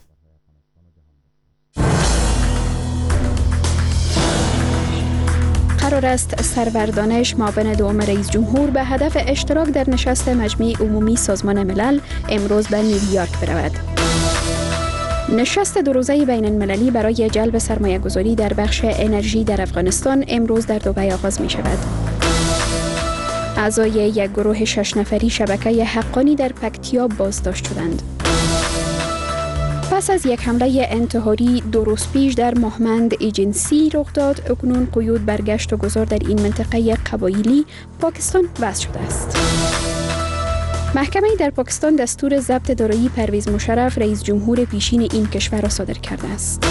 قرار است سروردانش معاون دوم رئیس جمهور به هدف اشتراک در نشست مجمع عمومی سازمان ملل امروز به نیویورک برود. نشست دو روزه بین المللی برای جلب سرمایه گذاری در بخش انرژی در افغانستان امروز در دبی آغاز می شود. اعضای یک گروه شش نفری شبکه حقانی در پکتیا بازداشت شدند. پس از یک حمله انتحاری دو روز پیش در مهمند ایجنسی رخ داد، اکنون قیود برگشت و گذار در این منطقه قبایلی پاکستان وضع شده است. محکمه در پاکستان دستور ضبط دارایی پرویز مشرف رئیس جمهور پیشین این کشور را صادر کرده است.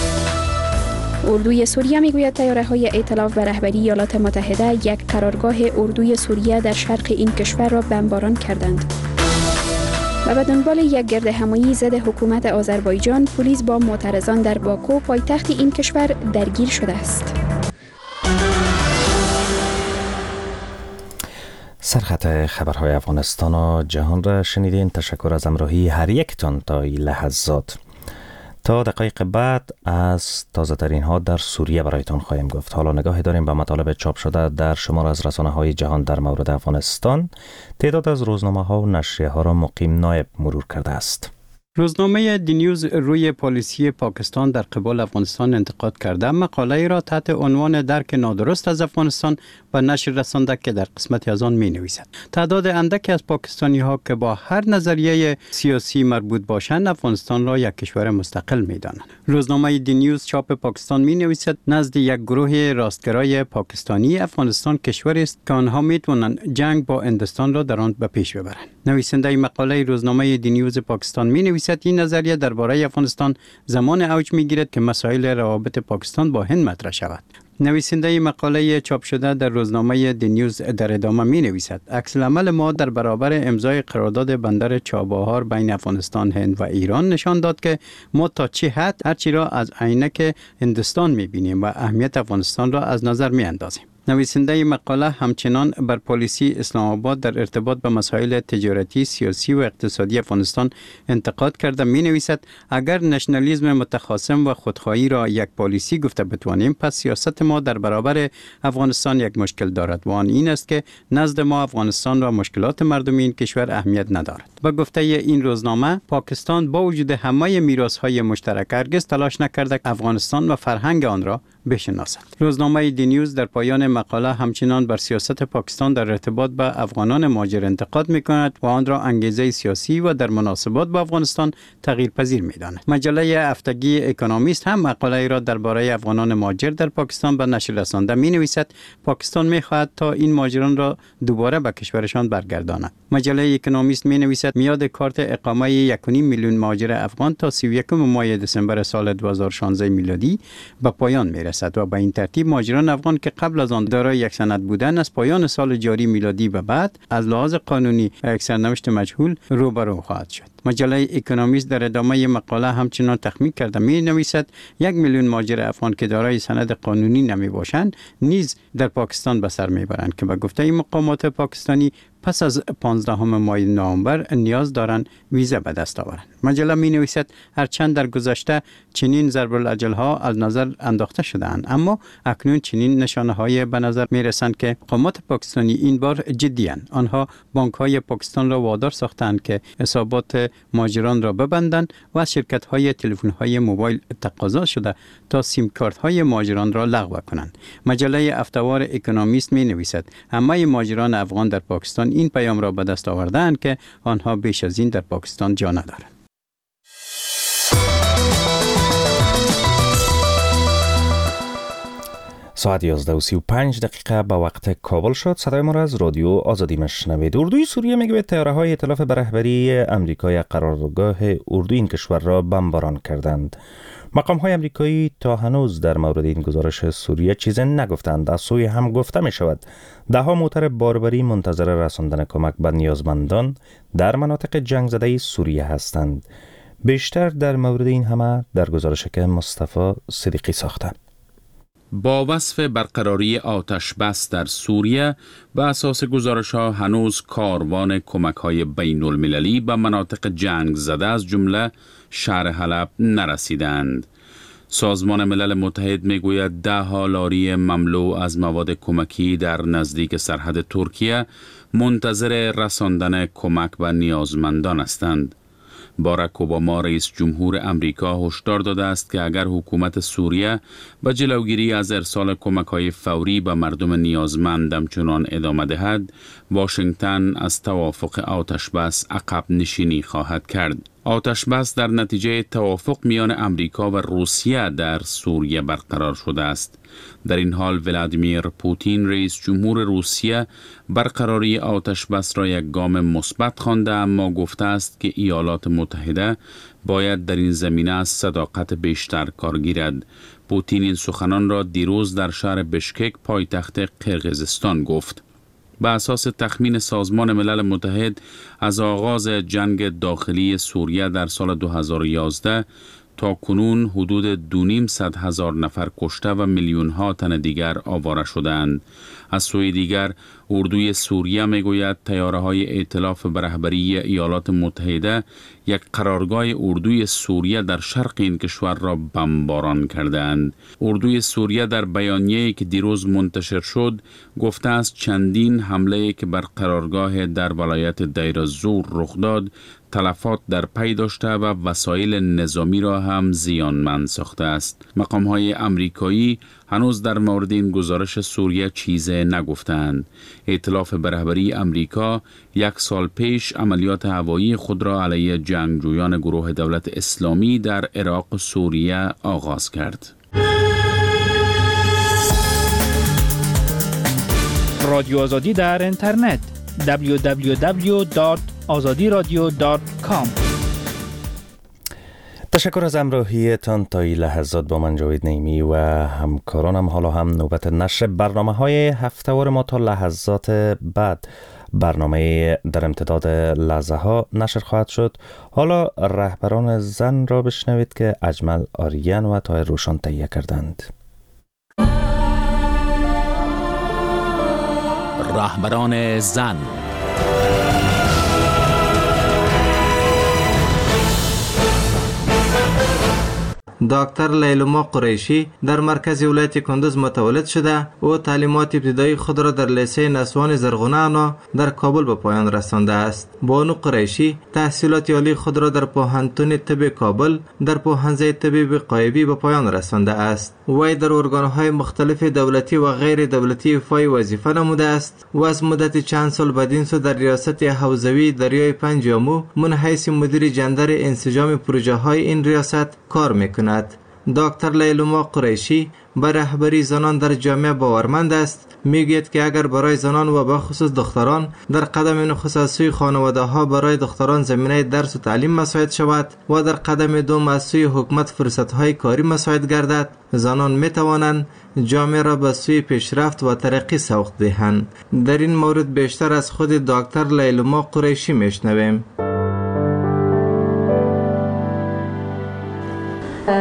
اردوی سوریه میگوید طیاره‌های ائتلاف به رهبری ایالات متحده یک قرارگاه اردوی سوریه در شرق این کشور را بمباران کردند. و به دنبال یک گرد همایی ضد حکومت آذربایجان، پلیس با معترضان در باکو پایتخت این کشور درگیر شده است. سرخط خبرهای افغانستان و جهان را شنیدین. تشکر از همراهی هر یکتان تا این لحظات. تا دقایق بعد از تازه ترین ها در سوریه برایتان خواهیم گفت. حالا نگاهی داریم به مطالب چاپ شده در شمار از رسانه های جهان در مورد افغانستان. تعداد از روزنامه ها و نشریه ها را مقیم نایب مرور کرده است. روزنامه دی نیوز روی پالیسی پاکستان در قبال افغانستان انتقاد کرده. مقاله را تحت عنوان درک نادرست از افغانستان به نشر رسانده که در قسمت از آن می نویسد تعداد اندکی از پاکستانی ها که با هر نظریه سیاسی مربوط باشند افغانستان را یک کشور مستقل می دانند. روزنامه دی نیوز چاپ پاکستان می نویسد نزد یک گروه راستگرای پاکستانی افغانستان کشوری است که آنها می توانند جنگ با هندوستان را در آن به پیش ببرند. نویسنده مقاله روزنامه دی نیوز پاکستان می نویسد این نظریه درباره افغانستان زمان اوج می گیرد که مسائل روابط پاکستان با هند مطرح شود. نویسنده مقاله چاپ شده در روزنامه دی نیوز در ادامه می نویسد عکس العمل ما در برابر امضای قرارداد بندر چابهار بین افغانستان، هند و ایران نشان داد که ما تا چه حد هرچی را از عینک هندوستان می بینیم و اهمیت افغانستان را از نظر می اندازیم. نویسنده مقاله همچنان بر پالیسی اسلام آباد در ارتباط به مسائل تجارتی، سیاسی و اقتصادی افغانستان انتقاد کرده. می نویسد اگر نشنالیسم متخاصم و خودخواهی را یک پالیسی گفته بتوانیم، پس سیاست ما در برابر افغانستان یک مشکل دارد و آن این است که نزد ما افغانستان و مشکلات مردمی این کشور اهمیت ندارد. با گفته این روزنامه، پاکستان با وجود همه میراث‌های مشترک هرگز تلاش نکرده افغانستان و فرهنگ آن را بشناسد. روزنامه دی نیوز در پایان مقاله همچنان بر سیاست پاکستان در ارتباط با افغانان مهاجر انتقاد می‌کند و آن را انگیزه سیاسی و در مناسبات با افغانستان تغییرپذیر می‌داند. مجله هفتگی اکونومیست هم مقاله را درباره افغانان مهاجر در پاکستان به نشر رسانده می‌نویسد پاکستان می‌خواهد تا این مهاجران را دوباره به کشورشان برگرداند. مجله اکونومیست می‌نویسد میاد کارت اقامه یک و نیم میلیون مهاجر افغان تا سی و یکم ماه دسامبر سال دو هزار و شانزده میلادی به پایان می‌رسد و به این ترتیب مهاجران افغان که قبل از آن دارای یک سند بودند از پایان سال جاری میلادی به بعد از لحاظ قانونی و یک سرنوشت مجهول روبرو خواهد شد. مجله اکونومیست در ادامه مقاله همچنان تخمین کرده می نویسد یک میلیون مهاجر افغان که دارای سند قانونی نمی باشند نیز در پاکستان به سر می برند که به گفته مقامات پاکستانی پس از پانزدهم ماه نوامبر نیاز دارند ویزا به دست آورند. مجله می نویسد هرچند در گذشته چنین ضرب الاجل ها از نظر انداخته شده‌اند، اما اکنون چنین نشانه های به نظر می رسند که مقامات پاکستانی این بار جدی‌اند. آنها بانک های پاکستان را وادار ساختند که حسابات مهاجران را ببندند و از شرکت های تلفن های موبایل تقاضا شده تا سیم کارت های مهاجران را لغو کنند. مجله هفته‌وار اکونومیست می نویسد همه مهاجران افغان در پاکستان این پیام را به دست آوردند که آنها بیش از این در پاکستان جا ندارند. ساعت یازده و سی و پنج دقیقه به وقت کابل شد. صدای ما را از رادیو آزادی مشنوید. اردوی سوریه میگوید طیاره‌های ائتلاف به رهبری امریکا قرارگاه اردوی این کشور را بمباران کردند. مقام‌های امریکایی تا هنوز در مورد این گزارش سوریه چیزی نگفتند. از سوی هم گفته می شود ده‌ها موتر باربری منتظر رساندن کمک به نیازمندان در مناطق جنگ زده سوریه هستند. بیشتر در مورد این همه در گزارش که مصطفی صدیقی ساخته. با وصف برقراری آتش بس در سوریه به اساس گزارش ها هنوز کاروان کمک های بین المللی به مناطق جنگ زده از جمله شهر حلب نرسیدند. سازمان ملل متحد می گوید ده ها لاری مملو از مواد کمکی در نزدیک سرحد ترکیه منتظر رساندن کمک به نیازمندان هستند. باراک اوباما رئیس جمهور امریکا هشدار داده است که اگر حکومت سوریه به جلوگیری از ارسال کمک‌های فوری به مردم نیازمند همچنان ادامه دهد، واشنگتن از توافق آتش بس عقب نشینی خواهد کرد. آتش بس در نتیجه توافق میان امریکا و روسیه در سوریه برقرار شده است. در این حال ولادیمیر پوتین رئیس جمهور روسیه برقراری آتش بس را یک گام مثبت خوانده، اما گفته است که ایالات متحده باید در این زمینه از صداقت بیشتر کار گیرد. پوتین این سخنان را دیروز در شهر بشکک پایتخت قرقیزستان گفت. به اساس تخمین سازمان ملل متحد از آغاز جنگ داخلی سوریه در سال دو هزار و یازده تا کنون حدود دو نیم صد هزار نفر کشته و میلیون ها تن دیگر آواره شدند. از سوی دیگر اردوی سوریه میگوید طیاره‌های ائتلاف به رهبری ایالات متحده یک قرارگاه اردوی سوریه در شرق این کشور را بمباران کردند. اردوی سوریه در بیانیه‌ای که دیروز منتشر شد گفته است چندین حمله‌ای که بر قرارگاه در ولایت دیر الزور رخ داد تلفات در پی داشته و وسایل نظامی را هم زیانمند ساخته است. مقام‌های امریکایی هنوز در مورد این گزارش سوریه چیزی نگفتند. ائتلاف به رهبری امریکا یک سال پیش عملیات هوایی خود را علیه جنگجویان گروه دولت اسلامی در عراق و سوریه آغاز کرد. رادیو آزادی در اینترنت دبلیو دبلیو دبلیو دات آزادی رادیو دات کام. تشکر از همراهیتان تا این لحظات. با من جاوید نیمی و همکارانم. حالا هم نوبت نشر برنامه های هفته‌وار ما تا لحظات بعد. برنامه در امتداد لحظه ها نشر خواهد شد. حالا رهبران زن را بشنوید که اجمل آریان و طاهر روشن تهیه کردند. رهبران زن. دکتر لیلما قریشی در مرکز ولایت کندوز متولد شده و تعلیمات ابتدایی خود را در لیسه نسوان زرغونه انا در کابل به پایان رسانده است. بانو قریشی تحصیلات عالی خود را در پوهنتون طب کابل در پوهنځی طب قایبی به پایان رسانده است. وی در ارگانهای مختلف دولتی و غیر دولتی ایفای وظیفه نموده است و از مدت چند سال بعدین سو در ریاست حوزوی دریای پنجامو من حیث مدیر جندر انسجام پروژه های این ریاست کار میکند. دکتر لیلما قریشی به رهبری زنان در جامعه باورمند است. میگوید که اگر برای زنان و به خصوص دختران در قدم نخست از سوی خانواده ها برای دختران زمینه درس و تعلیم مساعد شود و در قدم دوم از سوی حکومت فرصت های کاری مساعد گردد، زنان می توانند جامعه را به سوی پیشرفت و ترقی سوق دهند. در این مورد بیشتر از خود دکتر لیلما قریشی میشنویم.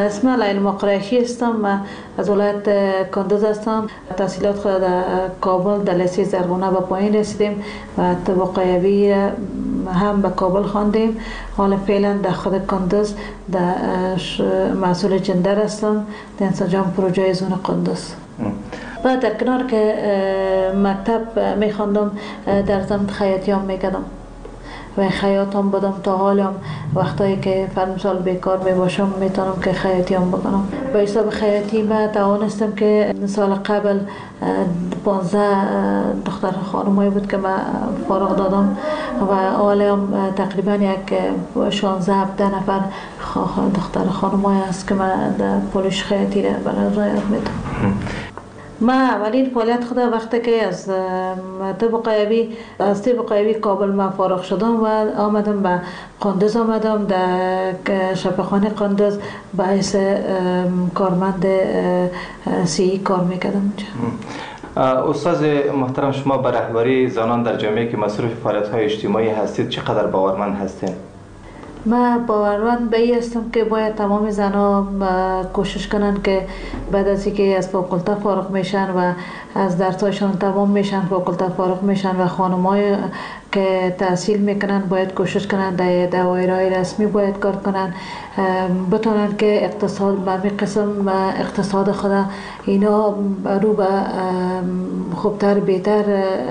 اسم لیلا قریشی هستم. من از ولایت کندز هستم. تحصیلات خود در کابل در لیسه زرغونه به پایین رسیدیم و طبقه هم به کابل خواندیم. حالا فعلا در خود کندز در مسئول جندر هستم در انسجام پروژه زون کندز. و در کنار که مکتب می خواندم در ضمن خیاطی هم میکردم و خیاط هم بودم تا حالم. وقتایی که فرض مثال بیکار می باشم میتونم که خیاطی هم بکنم. به حساب خیاطی من توانستم که سال قبل پانزده دختر خانمایی بود که من فارغ دادم و حالا هم تقریبا یک شانزده هفده نفر دختر خانمایی هست که من در پولش خیاطی را برای رعایت میدم. ما اولین فعالیت خود وقتی که از طب قیبی از طب قیبی کابل ما فارغ شدم و آمدم به قندز آمدم در شفاخانه قندز باعث کارمند سی کار میکردم. استاد محترم، شما به رهبری زنان در جامعه که مصروف فعالیت‌های اجتماعی هستید چقدر باورمند هستید؟ من باورمند به این هستم که باید تمام زنها کوشش کنن که بعد از اینکه از فاکولته فارغ میشن و از درسایشان تمام میشن فاکولته فارغ میشن و خانمای که تحصیل میکنن باید کوشش کنن در دایره رسمی باید کار کنن بتونن که اقتصاد به قسم اقتصاد خود اینا رو به خوبتر بهتر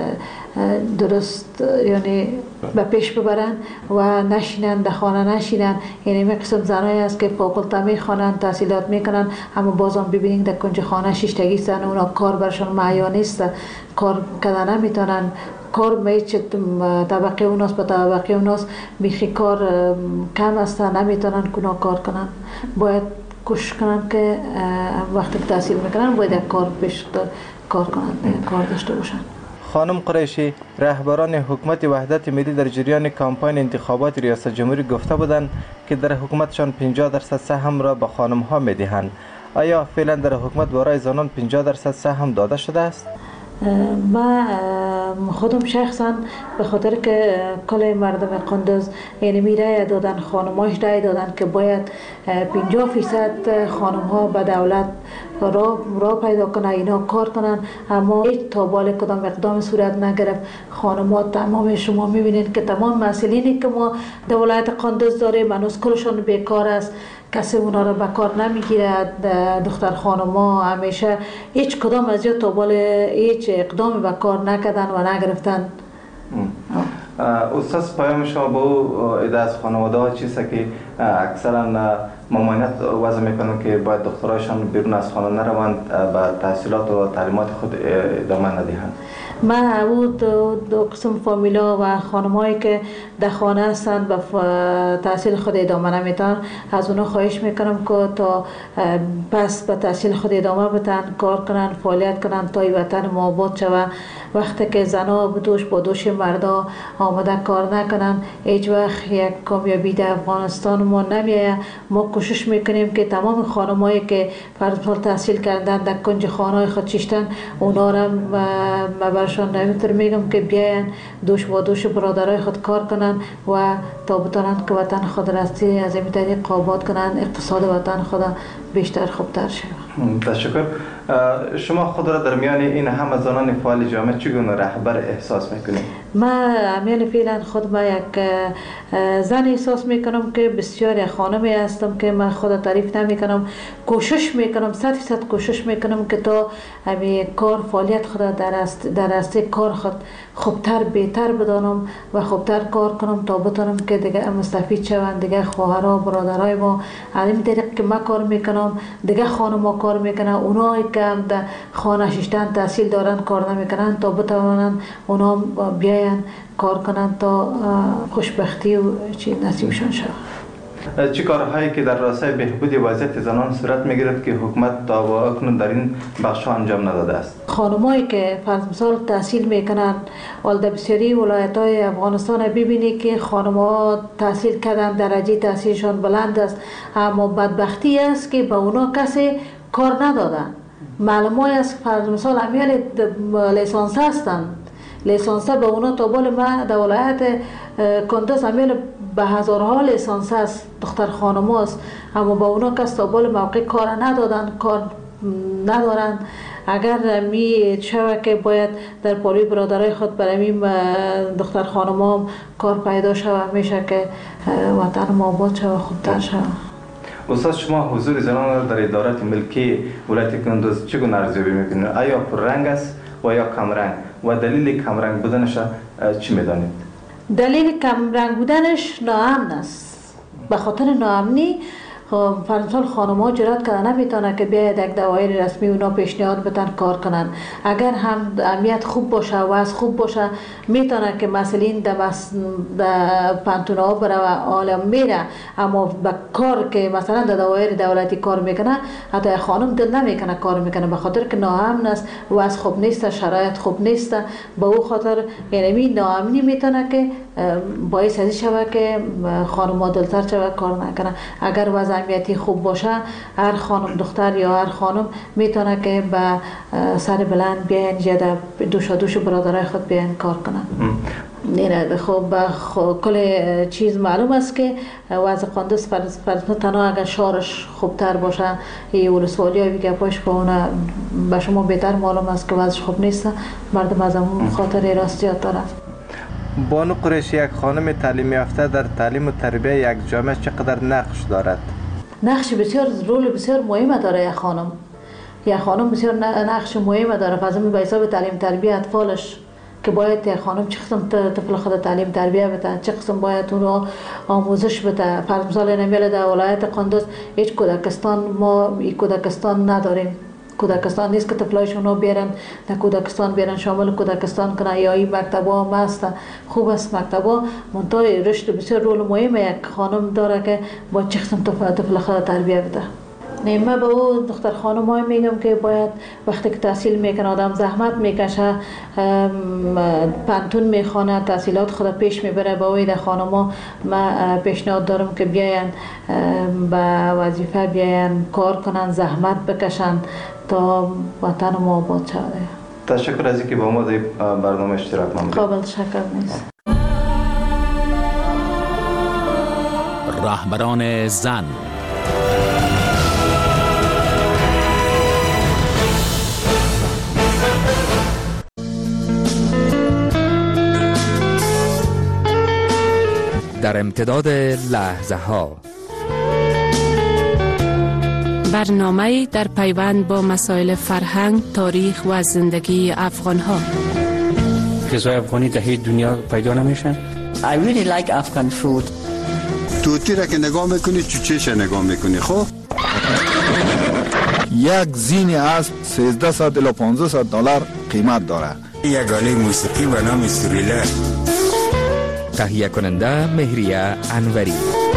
درست یعنی به پیش ببرن و نشینن در خانه نشینن. یعنی می قسم زنایی است که فاکولته میخوانن تحصیلات میکنن اما بازم ببینید در کنج خانه شیشتگی سن اونا کار برشان معیا نیست، کار کردن نمیتونن. کار میچ طبقه اوناست به طبقه اوناست بیخی کار کم است نمیتونن کنا کار کنن. باید کوشش کنن که وقتی تحصیل میکنن باید کار پیش کار کنن کار داشته باشن. خانم قریشی، رهبران حکومت وحدت ملی در جریان کمپاین انتخابات ریاست جمهوری گفته بودند که در حکومتشان پنجاه درصد سهم را به خانم ها میدهند. آیا فعلا در حکومت برای زنان پنجاه درصد سهم داده شده است؟ ما خودم شخصا به خاطر که کل مردم قندز یعنی می رای دادن خانماش رای دادن که باید پنجاه فیصد خانم ها به دولت را, را پیدا کنن اینا کار کنن اما هیچ تا بال کدام اقدام صورت نگرفت. خانمات تمام شما میبینید که تمام مسئولینی که ما دولت قندز داریم هنوز کلشون بیکار است، کسی اونا را به کار نمیگیره. دختر خانما همیشه هیچ کدام از یا تا بال هیچ اقدام به کار نکردن و نگرفتن. استاد پیام شما با او ایده از خانواده ها چیست که اکثرا ممانعت وضع میکنن که باید دخترایشان بیرون از خانه نروند به تحصیلات و تعلیمات خود ادامه ندهند؟ من او دو, دو قسم فامیلا و خانمایی که در خانه هستند به تحصیل خود ادامه نمیتن از اونا خواهش میکنم که تا پس به تحصیل خود ادامه بدن، کار کنن، فعالیت کنن تا این وطن ما آباد شود. وقتی که زنها دوش با دوش مردا آمده کار نکنن هیچ وقت یک کامیابی در افغانستان ما نمیایه. ما کوشش میکنیم که تمام خانمایی که فرض تحصیل کردن در کنج خانه خود چیشتن اونا را برشان نمیتر میگم که بیاین دوش با دوش برادرای خود کار کنن و تا بتونن که وطن خود راستی از این طریق آباد کنن، اقتصاد وطن خود بیشتر خوبتر شود. تشکر. شما خود را در میان این همه زنان فعال جامعه چگونه رهبر احساس میکنید؟ من میان فعلا خود ما یک زن احساس میکنم که بسیار خانمی هستم که من خود تعریف نمیکنم، کوشش میکنم صد فیصد کوشش میکنم که تا همین کار فعالیت خود در است در راسته کار خود خوبتر بهتر بدانم و خوبتر کار کنم تا بتونم که دیگه مستفید شوند دیگه خواهرها برادرای ما. همین طریق که من کار میکنم دیگه خانم‌ها کار میکنن، اونایی که در خانه شیشتن تحصیل دارن کار نمیکنن تا بتوانن اونا بیاین کار کنن تا خوشبختی و چی نصیبشون شود. چه کارهایی که در راستای بهبود وضعیت زنان صورت میگیرد که حکومت تا و اکنون در این بخش انجام نداده است؟ خانمایی که فرض مثال تحصیل میکنن ول در بسیاری ولایت‌های افغانستان ببینی که خانم‌ها تحصیل کردن درجه تحصیلشان بلند است اما بدبختی است که به اونا کسی کار ندادن. معلومه است فرض مثال امیال لیسانس هستند لیسانس به اونا تا بال ما در ولایت کندز امیل به هزارها لیسانس است دختر خانم هست، اما با اونا کس تا بال موقع کار ندادن، کار ندارن. اگر می شود که باید در پالوی برادرای خود برای دختر خانم هم کار پیدا شود، میشه که وطن ما آباد شود، خوبتر شود. استاد شما حضور زنان را در ادارات ملکی ولایت کندز چگونه ارزیابی میکنید؟ آیا پررنگ است و یا کمرنگ و دلیل کمرنگ بودنش چی میدانید؟ دلیل کمرنگ بودنش ناامن است. به خاطر ناامنی فرضاً خانم‌ها جرأت کردن نمیتونه که بیاید یک دوایر رسمی اونا پیشنهاد بدن کار کنن. اگر هم امنیت خوب باشه و از خوب باشه میتونه که مسئولین در مس... پانتونا بره و عالم میره، اما به کار که مثلا در دوایر دولتی کار میکنه حتی خانم دل نمیکنه کار میکنه، به خاطر که ناامن است و از خوب نیست، شرایط خوب نیست. به او خاطر یعنی ناامنی میتونه که باعث ازی شوه که خانم‌ها دلتر شوه کار نکنه. اگر وضع امنیتی خوب باشه هر خانم دختر یا هر خانم میتونه که به سر بلند بیاین جدا دوش دوش برادرای خود بیاین کار کنن. نه خب خب کل چیز معلوم است که وضع کندز فرض تنها اگر شهرش خوبتر باشه ای ولسوالی های که پاش به اون به شما بهتر معلوم است که وضعش خوب نیست، مردم از اون خاطر راستیات دارن. بانو قریشی یک خانم تعلیم یافته در تعلیم و تربیت یک جامعه چقدر نقش دارد؟ نقش بسیار رول بسیار مهمه داره یک خانم. یک خانم بسیار نقش مهمه داره، پس به حساب تعلیم تربیت اطفالش که باید یک خانم چه قسم طفل خود تعلیم تربیت بده، چه قسم باید اون رو آموزش بده. فرض مثال نمیل در ولایت کندز هیچ کودکستان ما این کودکستان نداریم. کودکستان نیست که طفلایشون رو بیارن در کودکستان بیارن شامل کودکستان کنن، یا این مکتبا هم هست خوب است مکتبا، منتهای رشد بسیار رول مهمه یک خانم داره که با چه قسم طفل خود تربیت بده. نیمه به او دختر خانم های میگم که باید وقتی که تحصیل میکنه آدم زحمت میکشه، پانتون میخوانه، تحصیلات خود پیش میبره، به اوی در خانم ها من پیشنهاد دارم که بیاین به وظیفه بیاین کار کنن، زحمت بکشن تا وطن ما آباد شود. تشکر از اینکه با ما در برنامه اشتراک نمودید. قابل شکر نیست. رهبران زن در امتداد لحظه ها، برنامه در پیوند با مسائل فرهنگ، تاریخ و زندگی افغان ها. غذای افغانی در هیچ دنیا پیدا نمیشن. I really like Afghan food. توتی را که نگاه میکنی چوچهش نگاه میکنی. خب یک زین اسب سیزده صد الی پانزده صد دلار قیمت داره. یک آله موسیقی به نام سوریله. تهیه کننده مهریه انوری.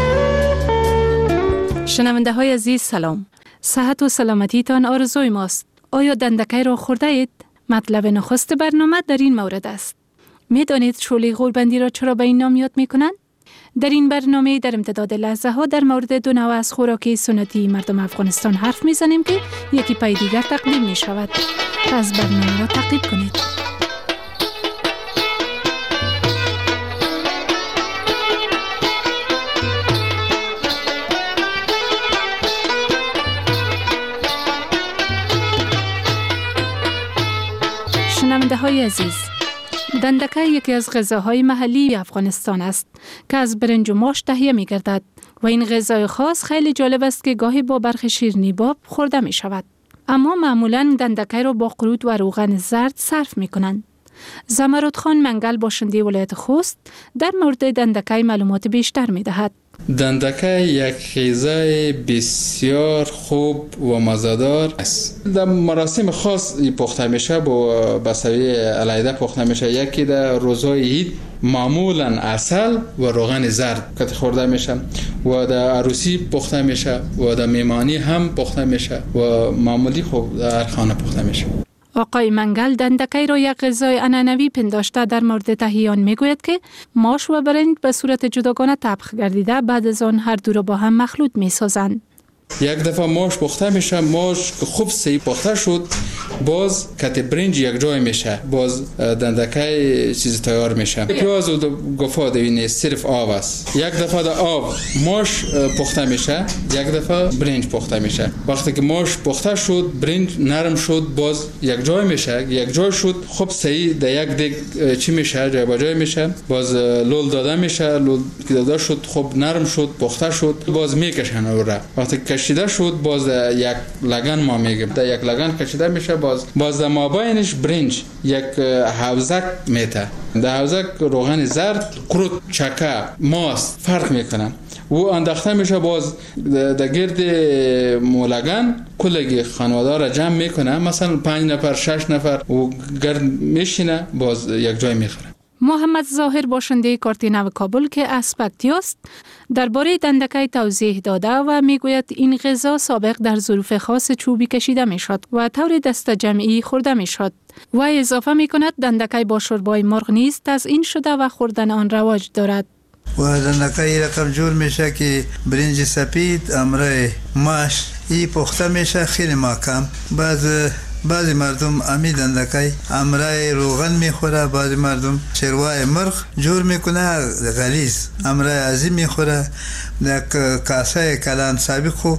شنونده های عزیز سلام. صحت و سلامتی تان آرزوی ماست. آیا دندکه را خورده اید؟ مطلب نخست برنامه در این مورد است. می دانید شعله غوربندی را چرا به این نام یاد می کنند؟ در این برنامه در امتداد لحظه ها در مورد دو نوع از خوراکی سنتی مردم افغانستان حرف می زنیم که یکی پای دیگر تقدیم می شود. پس برنامه را تعقیب کنید. شنونده های عزیز، دندکه یکی از غذاهای محلی افغانستان است که از برنج و ماش تهیه می گردد و این غذای خاص خیلی جالب است که گاهی با برخی شیرینی باب خورده می شود. اما معمولاً دندکه را با قرود و روغن زرد صرف می کنند. زمرد خان منگل باشنده ولایت خوست در مورد دندکه معلومات بیشتر می دهد. دندکه یک غذای بسیار خوب و مزه‌دار است. در مراسم خاص پخته میشه، با بسوی علیحده پخته میشه. یکی در روزهای عید معمولا عسل و روغن زرد که خورده میشه و در عروسی پخته میشه و در میمانی هم پخته میشه و معمولی خوب در خانه پخته میشه. آقای منگل دندکه را یک غذای عنعنوی پنداشته در مورد تهیه میگوید که ماش و برنج به صورت جداگانه طبخ گردیده بعد از آن هر دو را با هم مخلوط میسازند. یک دفعه ماش پخته میشه، ماش که خوب سی پخته شد باز کت برنج یک جای میشه، باز دندکه چیز تیار میشه. پیاز و گفا دوینه صرف آب است. یک دفعه در آب ماش پخته میشه، یک دفعه برنج پخته میشه. وقتی که ماش پخته شد برنج نرم شد باز یک جای میشه، یک جای شد خوب سی در یک دیگ چی میشه، جای با جای میشه، باز لول داده میشه، لول که داده شد خوب نرم شد پخته شد باز میکشن او را. وقتی کشیده شد باز یک لگن ما میگیم، در یک لگن کشیده میشه، باز باز در مابینش برنج یک حوزک میته. در حوزک روغن زرد، قروت، چکه، ماست فرق میکنن و انداخته میشه. باز در گرد مولگن کلگی خانواده را جمع میکنه، مثلا پنج نفر شش نفر و گرد میشینه باز یک جای میخوره. محمد ظاهر باشنده کارت نو کابل که از پکتیا است درباره دندکه توضیح داده و میگوید این غذا سابق در ظروف خاص چوبی کشیده میشد و طور دست جمعی خورده میشد و اضافه میکند دندکه با شوربای مرغ نیز تزیین شده و خوردن آن رواج دارد. و دندکه رقم جور میشه که برنج سپید، امره، ماش ای پخته میشه خیلی محکم. بعض بعضی مردم امی دندکه امره روغن میخوره، بعضی مردم شروای مرغ جور میکنه غلیظ، امره ازی میخوره. در کاسه کلان سابق خو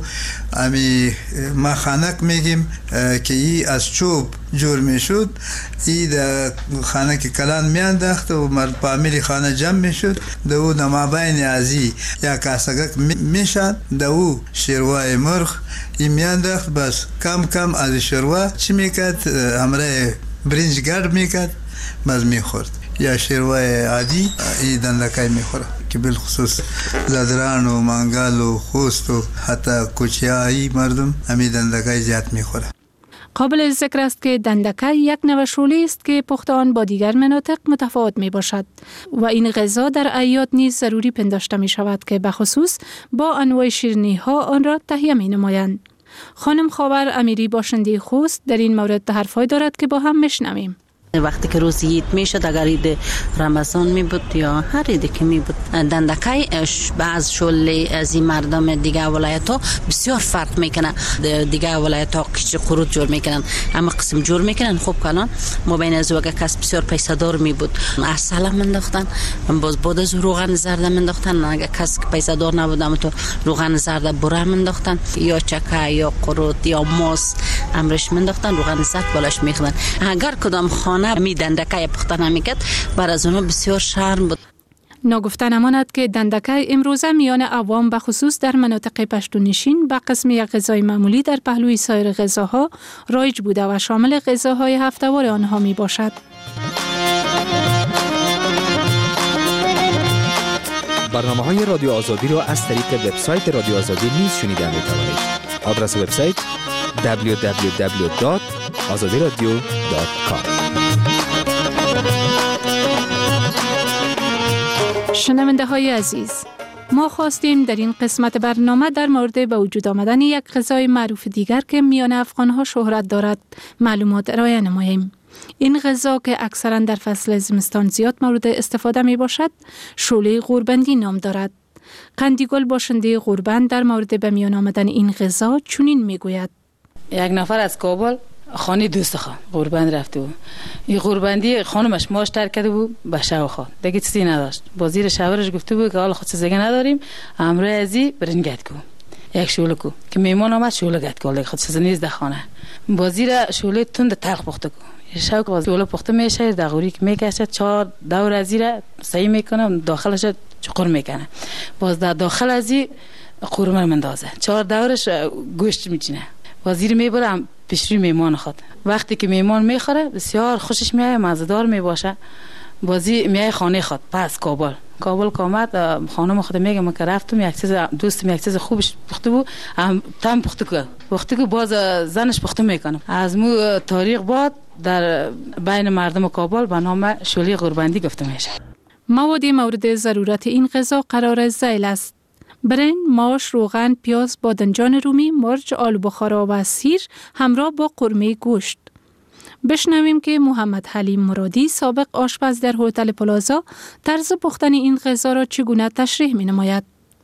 امی ما خانک میگیم که ای از چوب جور میشد، ای در خانه که کلان میانداخت و مرد پامیلی خانه جمع میشد، در او نمابین ازی یا کاسگک میشد، در او شروای مرغ ای میانداخت، بس کم کم از شروع چی میکرد همراه برنج گرد میکرد بس میخورد. یا شروع عادی ای دندکه میخوره که بالخصوص زدران و منگل و خوست و حتی کوچیایی مردم همی دندکه زیاد میخوره. قابل ذکر است که دندکه یک نوع شوله است که پخت آن با دیگر مناطق متفاوت می باشد و این غذا در اعیاد نیز ضروری پنداشته می شود که بخصوص با انواع شیرینی ها آن را تهیه می نمایند. خانم خاور امیری باشنده خوست در این مورد حرفای دارد که با هم میشنویم. وقتی که روز عید میشد، اگر عید رمضان می بود یا هر عیدی که می بود، دندکه بعض شله از این مردم دیگه ولایت ها بسیار فرق میکنه. دیگه ولایت ها کچی قروت جور میکنن، اما قسم جور میکنن خوب کلان. ما بین از وقت کس بسیار پیسه دار می بود اصلا منداختن، باز بود از روغن زرد منداختن. اگر کس پیسه دار نبود اما تو روغن زرد بره منداختن، یا چکه یا قروت یا ماست امرش منداختن، روغن زرد بالاش میخوردن. اگر کدام خانه می دندکه پخته نمیکرد بر از اونها بسیار شرم بود. ناگفته نماند که دندکه امروزه میان عوام به خصوص در مناطق پشتونشین به قسم یک غذای معمولی در پهلوی سایر غذاها رایج بوده و شامل غذاهای هفته‌وار آنها می باشد. برنامه‌های رادیو آزادی را از طریق وبسایت رادیو آزادی نیز شنیده می‌توانید. آدرس وبسایت دبلیو دبلیو دبلیو دات آزادی رادیو دات کام. شنونده های عزیز، ما خواستیم در این قسمت برنامه در مورد به وجود آمدن یک غذای معروف دیگر که میان افغان ها شهرت دارد معلومات ارائه نماییم. این غذا که اکثرا در فصل زمستان زیاد مورد استفاده می باشد، شوله غوربندی نام دارد. قندیگل باشنده غوربند در مورد به میان آمدن این غذا چنین می گوید: یک نفر از کابل خانه دوست خان غوربند رفته بود. این غوربندی خانمش ماش تر کرده بود به شو خان، دیگه چیزی نداشت. با زیر شورش گفته بود که حالا خود چیزی نداریم، امروز ازی برین گد کو یک شوله کو که میمون آمد شوله گد کو، دیگه خود چیزی نیست در خانه. با زیر شوله تند تلخ پخته کو، شو که شوله پخته میشه در غوری که میکشه، چهار دور از زیر سعی میکنه داخلش چقور میکنه، باز در داخل ازی قورمه مندازه، چهار دورش گوشت میچینه، وزیر میبره پیش روی میمان خود. وقتی که میمان میخوره بسیار خوشش میاد، مزه‌دار میباشه. بازی میای خانه خود پس کابل کابل کامد خانم خود میگه من که رفتم یک چیز دوستم یک چیز خوبش پخته بود، تام پخته که پخته که باز زنش پخته میکنه. از مو تاریخ بعد در بین مردم کابل به نام شوله غوربندی گفته میشه. مواد مورد ضرورت این غذا قرار ذیل است: برنج، ماش، روغن، پیاز، بادنجان رومی، مرچ، آلو بخارا و سیر همراه با قرمه گوشت. بشنویم که محمد حلیم مرادی سابق آشپز در هتل پلازا طرز پختن این غذا را چگونه تشریح می نماید.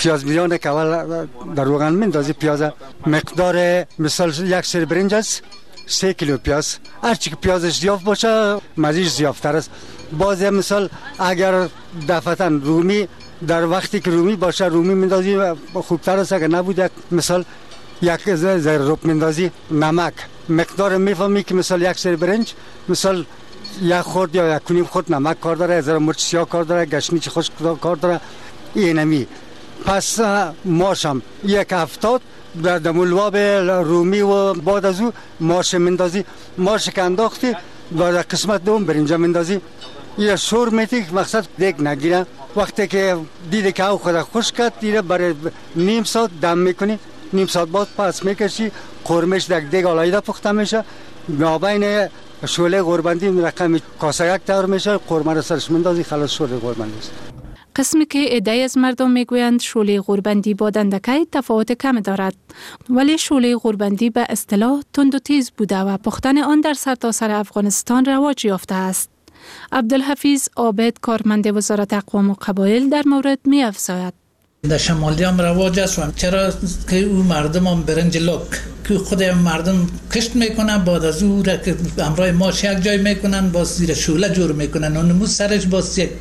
پیاز میانه که اول در روغن میندازی پیاز مقدار مثال یک سر برنج است سه کیلو پیاز هرچی که پیازش زیاف باشه مزیش زیافتر است. باز مثال اگر دفعتا رومی در وقتی که رومی باشه رومی میندازی خوبتر است. اگر نبود مثال یک ذره میندازی. نمک مقدار میفهمی که مثال یک سر برنج مثال یک خورد یا یک کنیم خورد نمک کار داره، ذره مرچ سیاه کار داره، گشنیج خشک کار داره اینمی. پس ماشم یک هفتاد در دمولواب رومی و بعد از او ماش مندازی. ماش که انداختی در قسمت دوم برنج مندازی. یا شور میتی مقصد دیگ نگیره. وقتی که دیده که او خود خوش کرد دیده برای نیم ساعت دم میکنی. نیم ساعت بعد پس میکشی قرمش در دیگ آلایده پخته میشه. مابین شوله قربندی رقم کاسه یک تور میشه. قرمه را سرش مندازی خلاص شوله قربندی است. قسمی که عده‌ای از مردم میگویند شوله قوربندی با دندکه تفاوت کم دارد، ولی شوله قوربندی به اصطلاح تند و تیز بوده و پختن آن در سرتاسر افغانستان رواج یافته است. عبدالحفیظ عابد کارمند وزارت اقوام و قبایل در مورد می افزاید. در شمالی هم رواج است. چرا که او مردم هم برنج لک که خود مردم کشت میکنن بعد از او را که همراه ماش یک جای میکنن باز زیر شوله جور میکنن و نمو سرش باز یک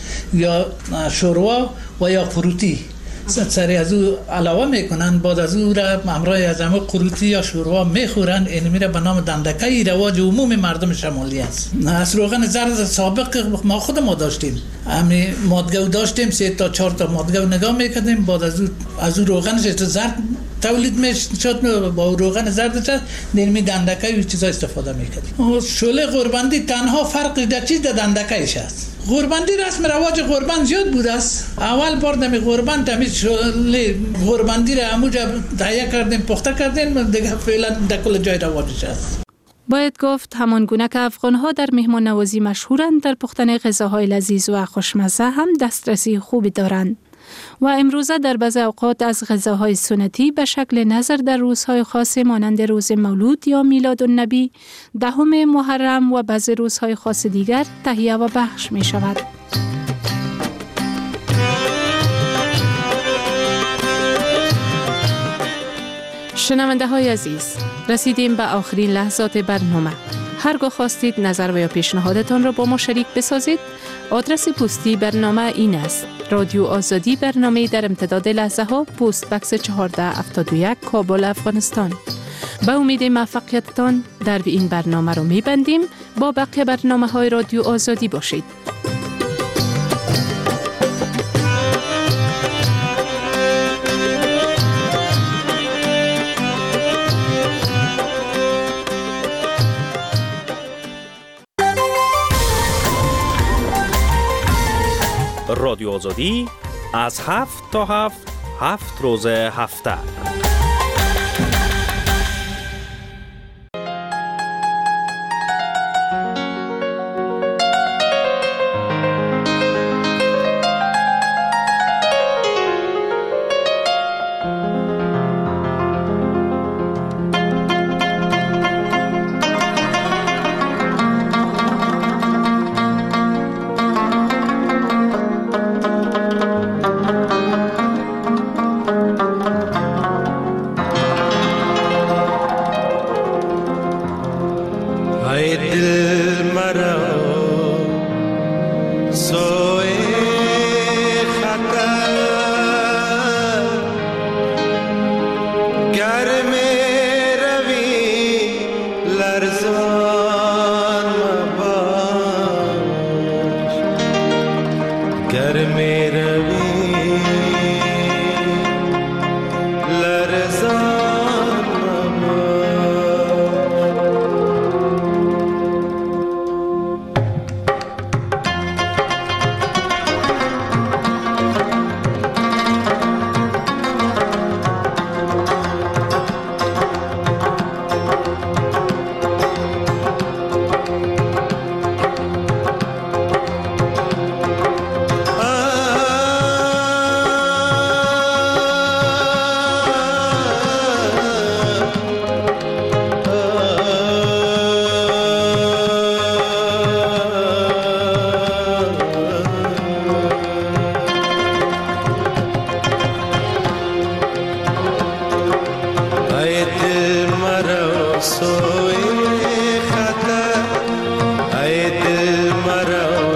یا شوروا و یا قروتی سری از او علاوه میکنن بعد از او را همراه از همه قروتی یا شوروا میخورن. این میره به نام دندکه. رواج عموم مردم شمالی است. از روغن زرد سابق ما خود ما داشتیم همین مادگو داشتیم سه تا چهار تا مادگو نگاه میکردیم بعد از او از او روغنش زرد تولید میشد با روغن زردش نرمی دندکه و چیزا استفاده میکردیم. شوله قوربندی تنها فرقش در چیز در دندکهش است. قوربندی رسم رواج قربان زیاد بوده است. اول بار نمی قربان تمی شوله قوربندی را همونجا تهیه کردیم پخته کردیم دیگه فعلا در کل جای رواجش است. باید گفت همان گونه که افغان‌ها در مهمان نوازی مشهورند در پختن غذاهای لذیذ و خوشمزه هم دسترسی خوبی دارند و امروزه در بعض اوقات از غذاهای سنتی به شکل نظر در روزهای خاص مانند روز مولود یا میلاد النبی، دهم محرم و بعض روزهای خاص دیگر تهیه و بخش می شود. شنونده های عزیز، رسیدیم به آخرین لحظات برنامه. هرگاه خواستید نظر و یا پیشنهادتان را با ما شریک بسازید، آدرس پستی برنامه این است: رادیو آزادی، برنامه در امتداد لحظه ها، پست بکس چهارده هفتاد و یک، کابل، افغانستان. به امید موفقیتتان در این برنامه را می‌بندیم. با بقیه برنامه های رادیو آزادی باشید. رادیو آزادی از هفت تا هفت هفت روز هفته.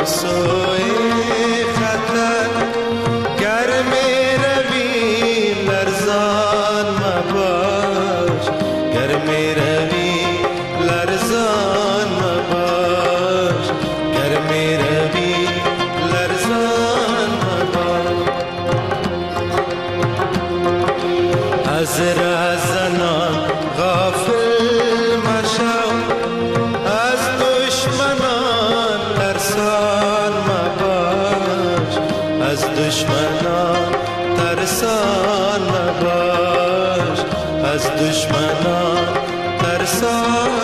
دشمنان ترسان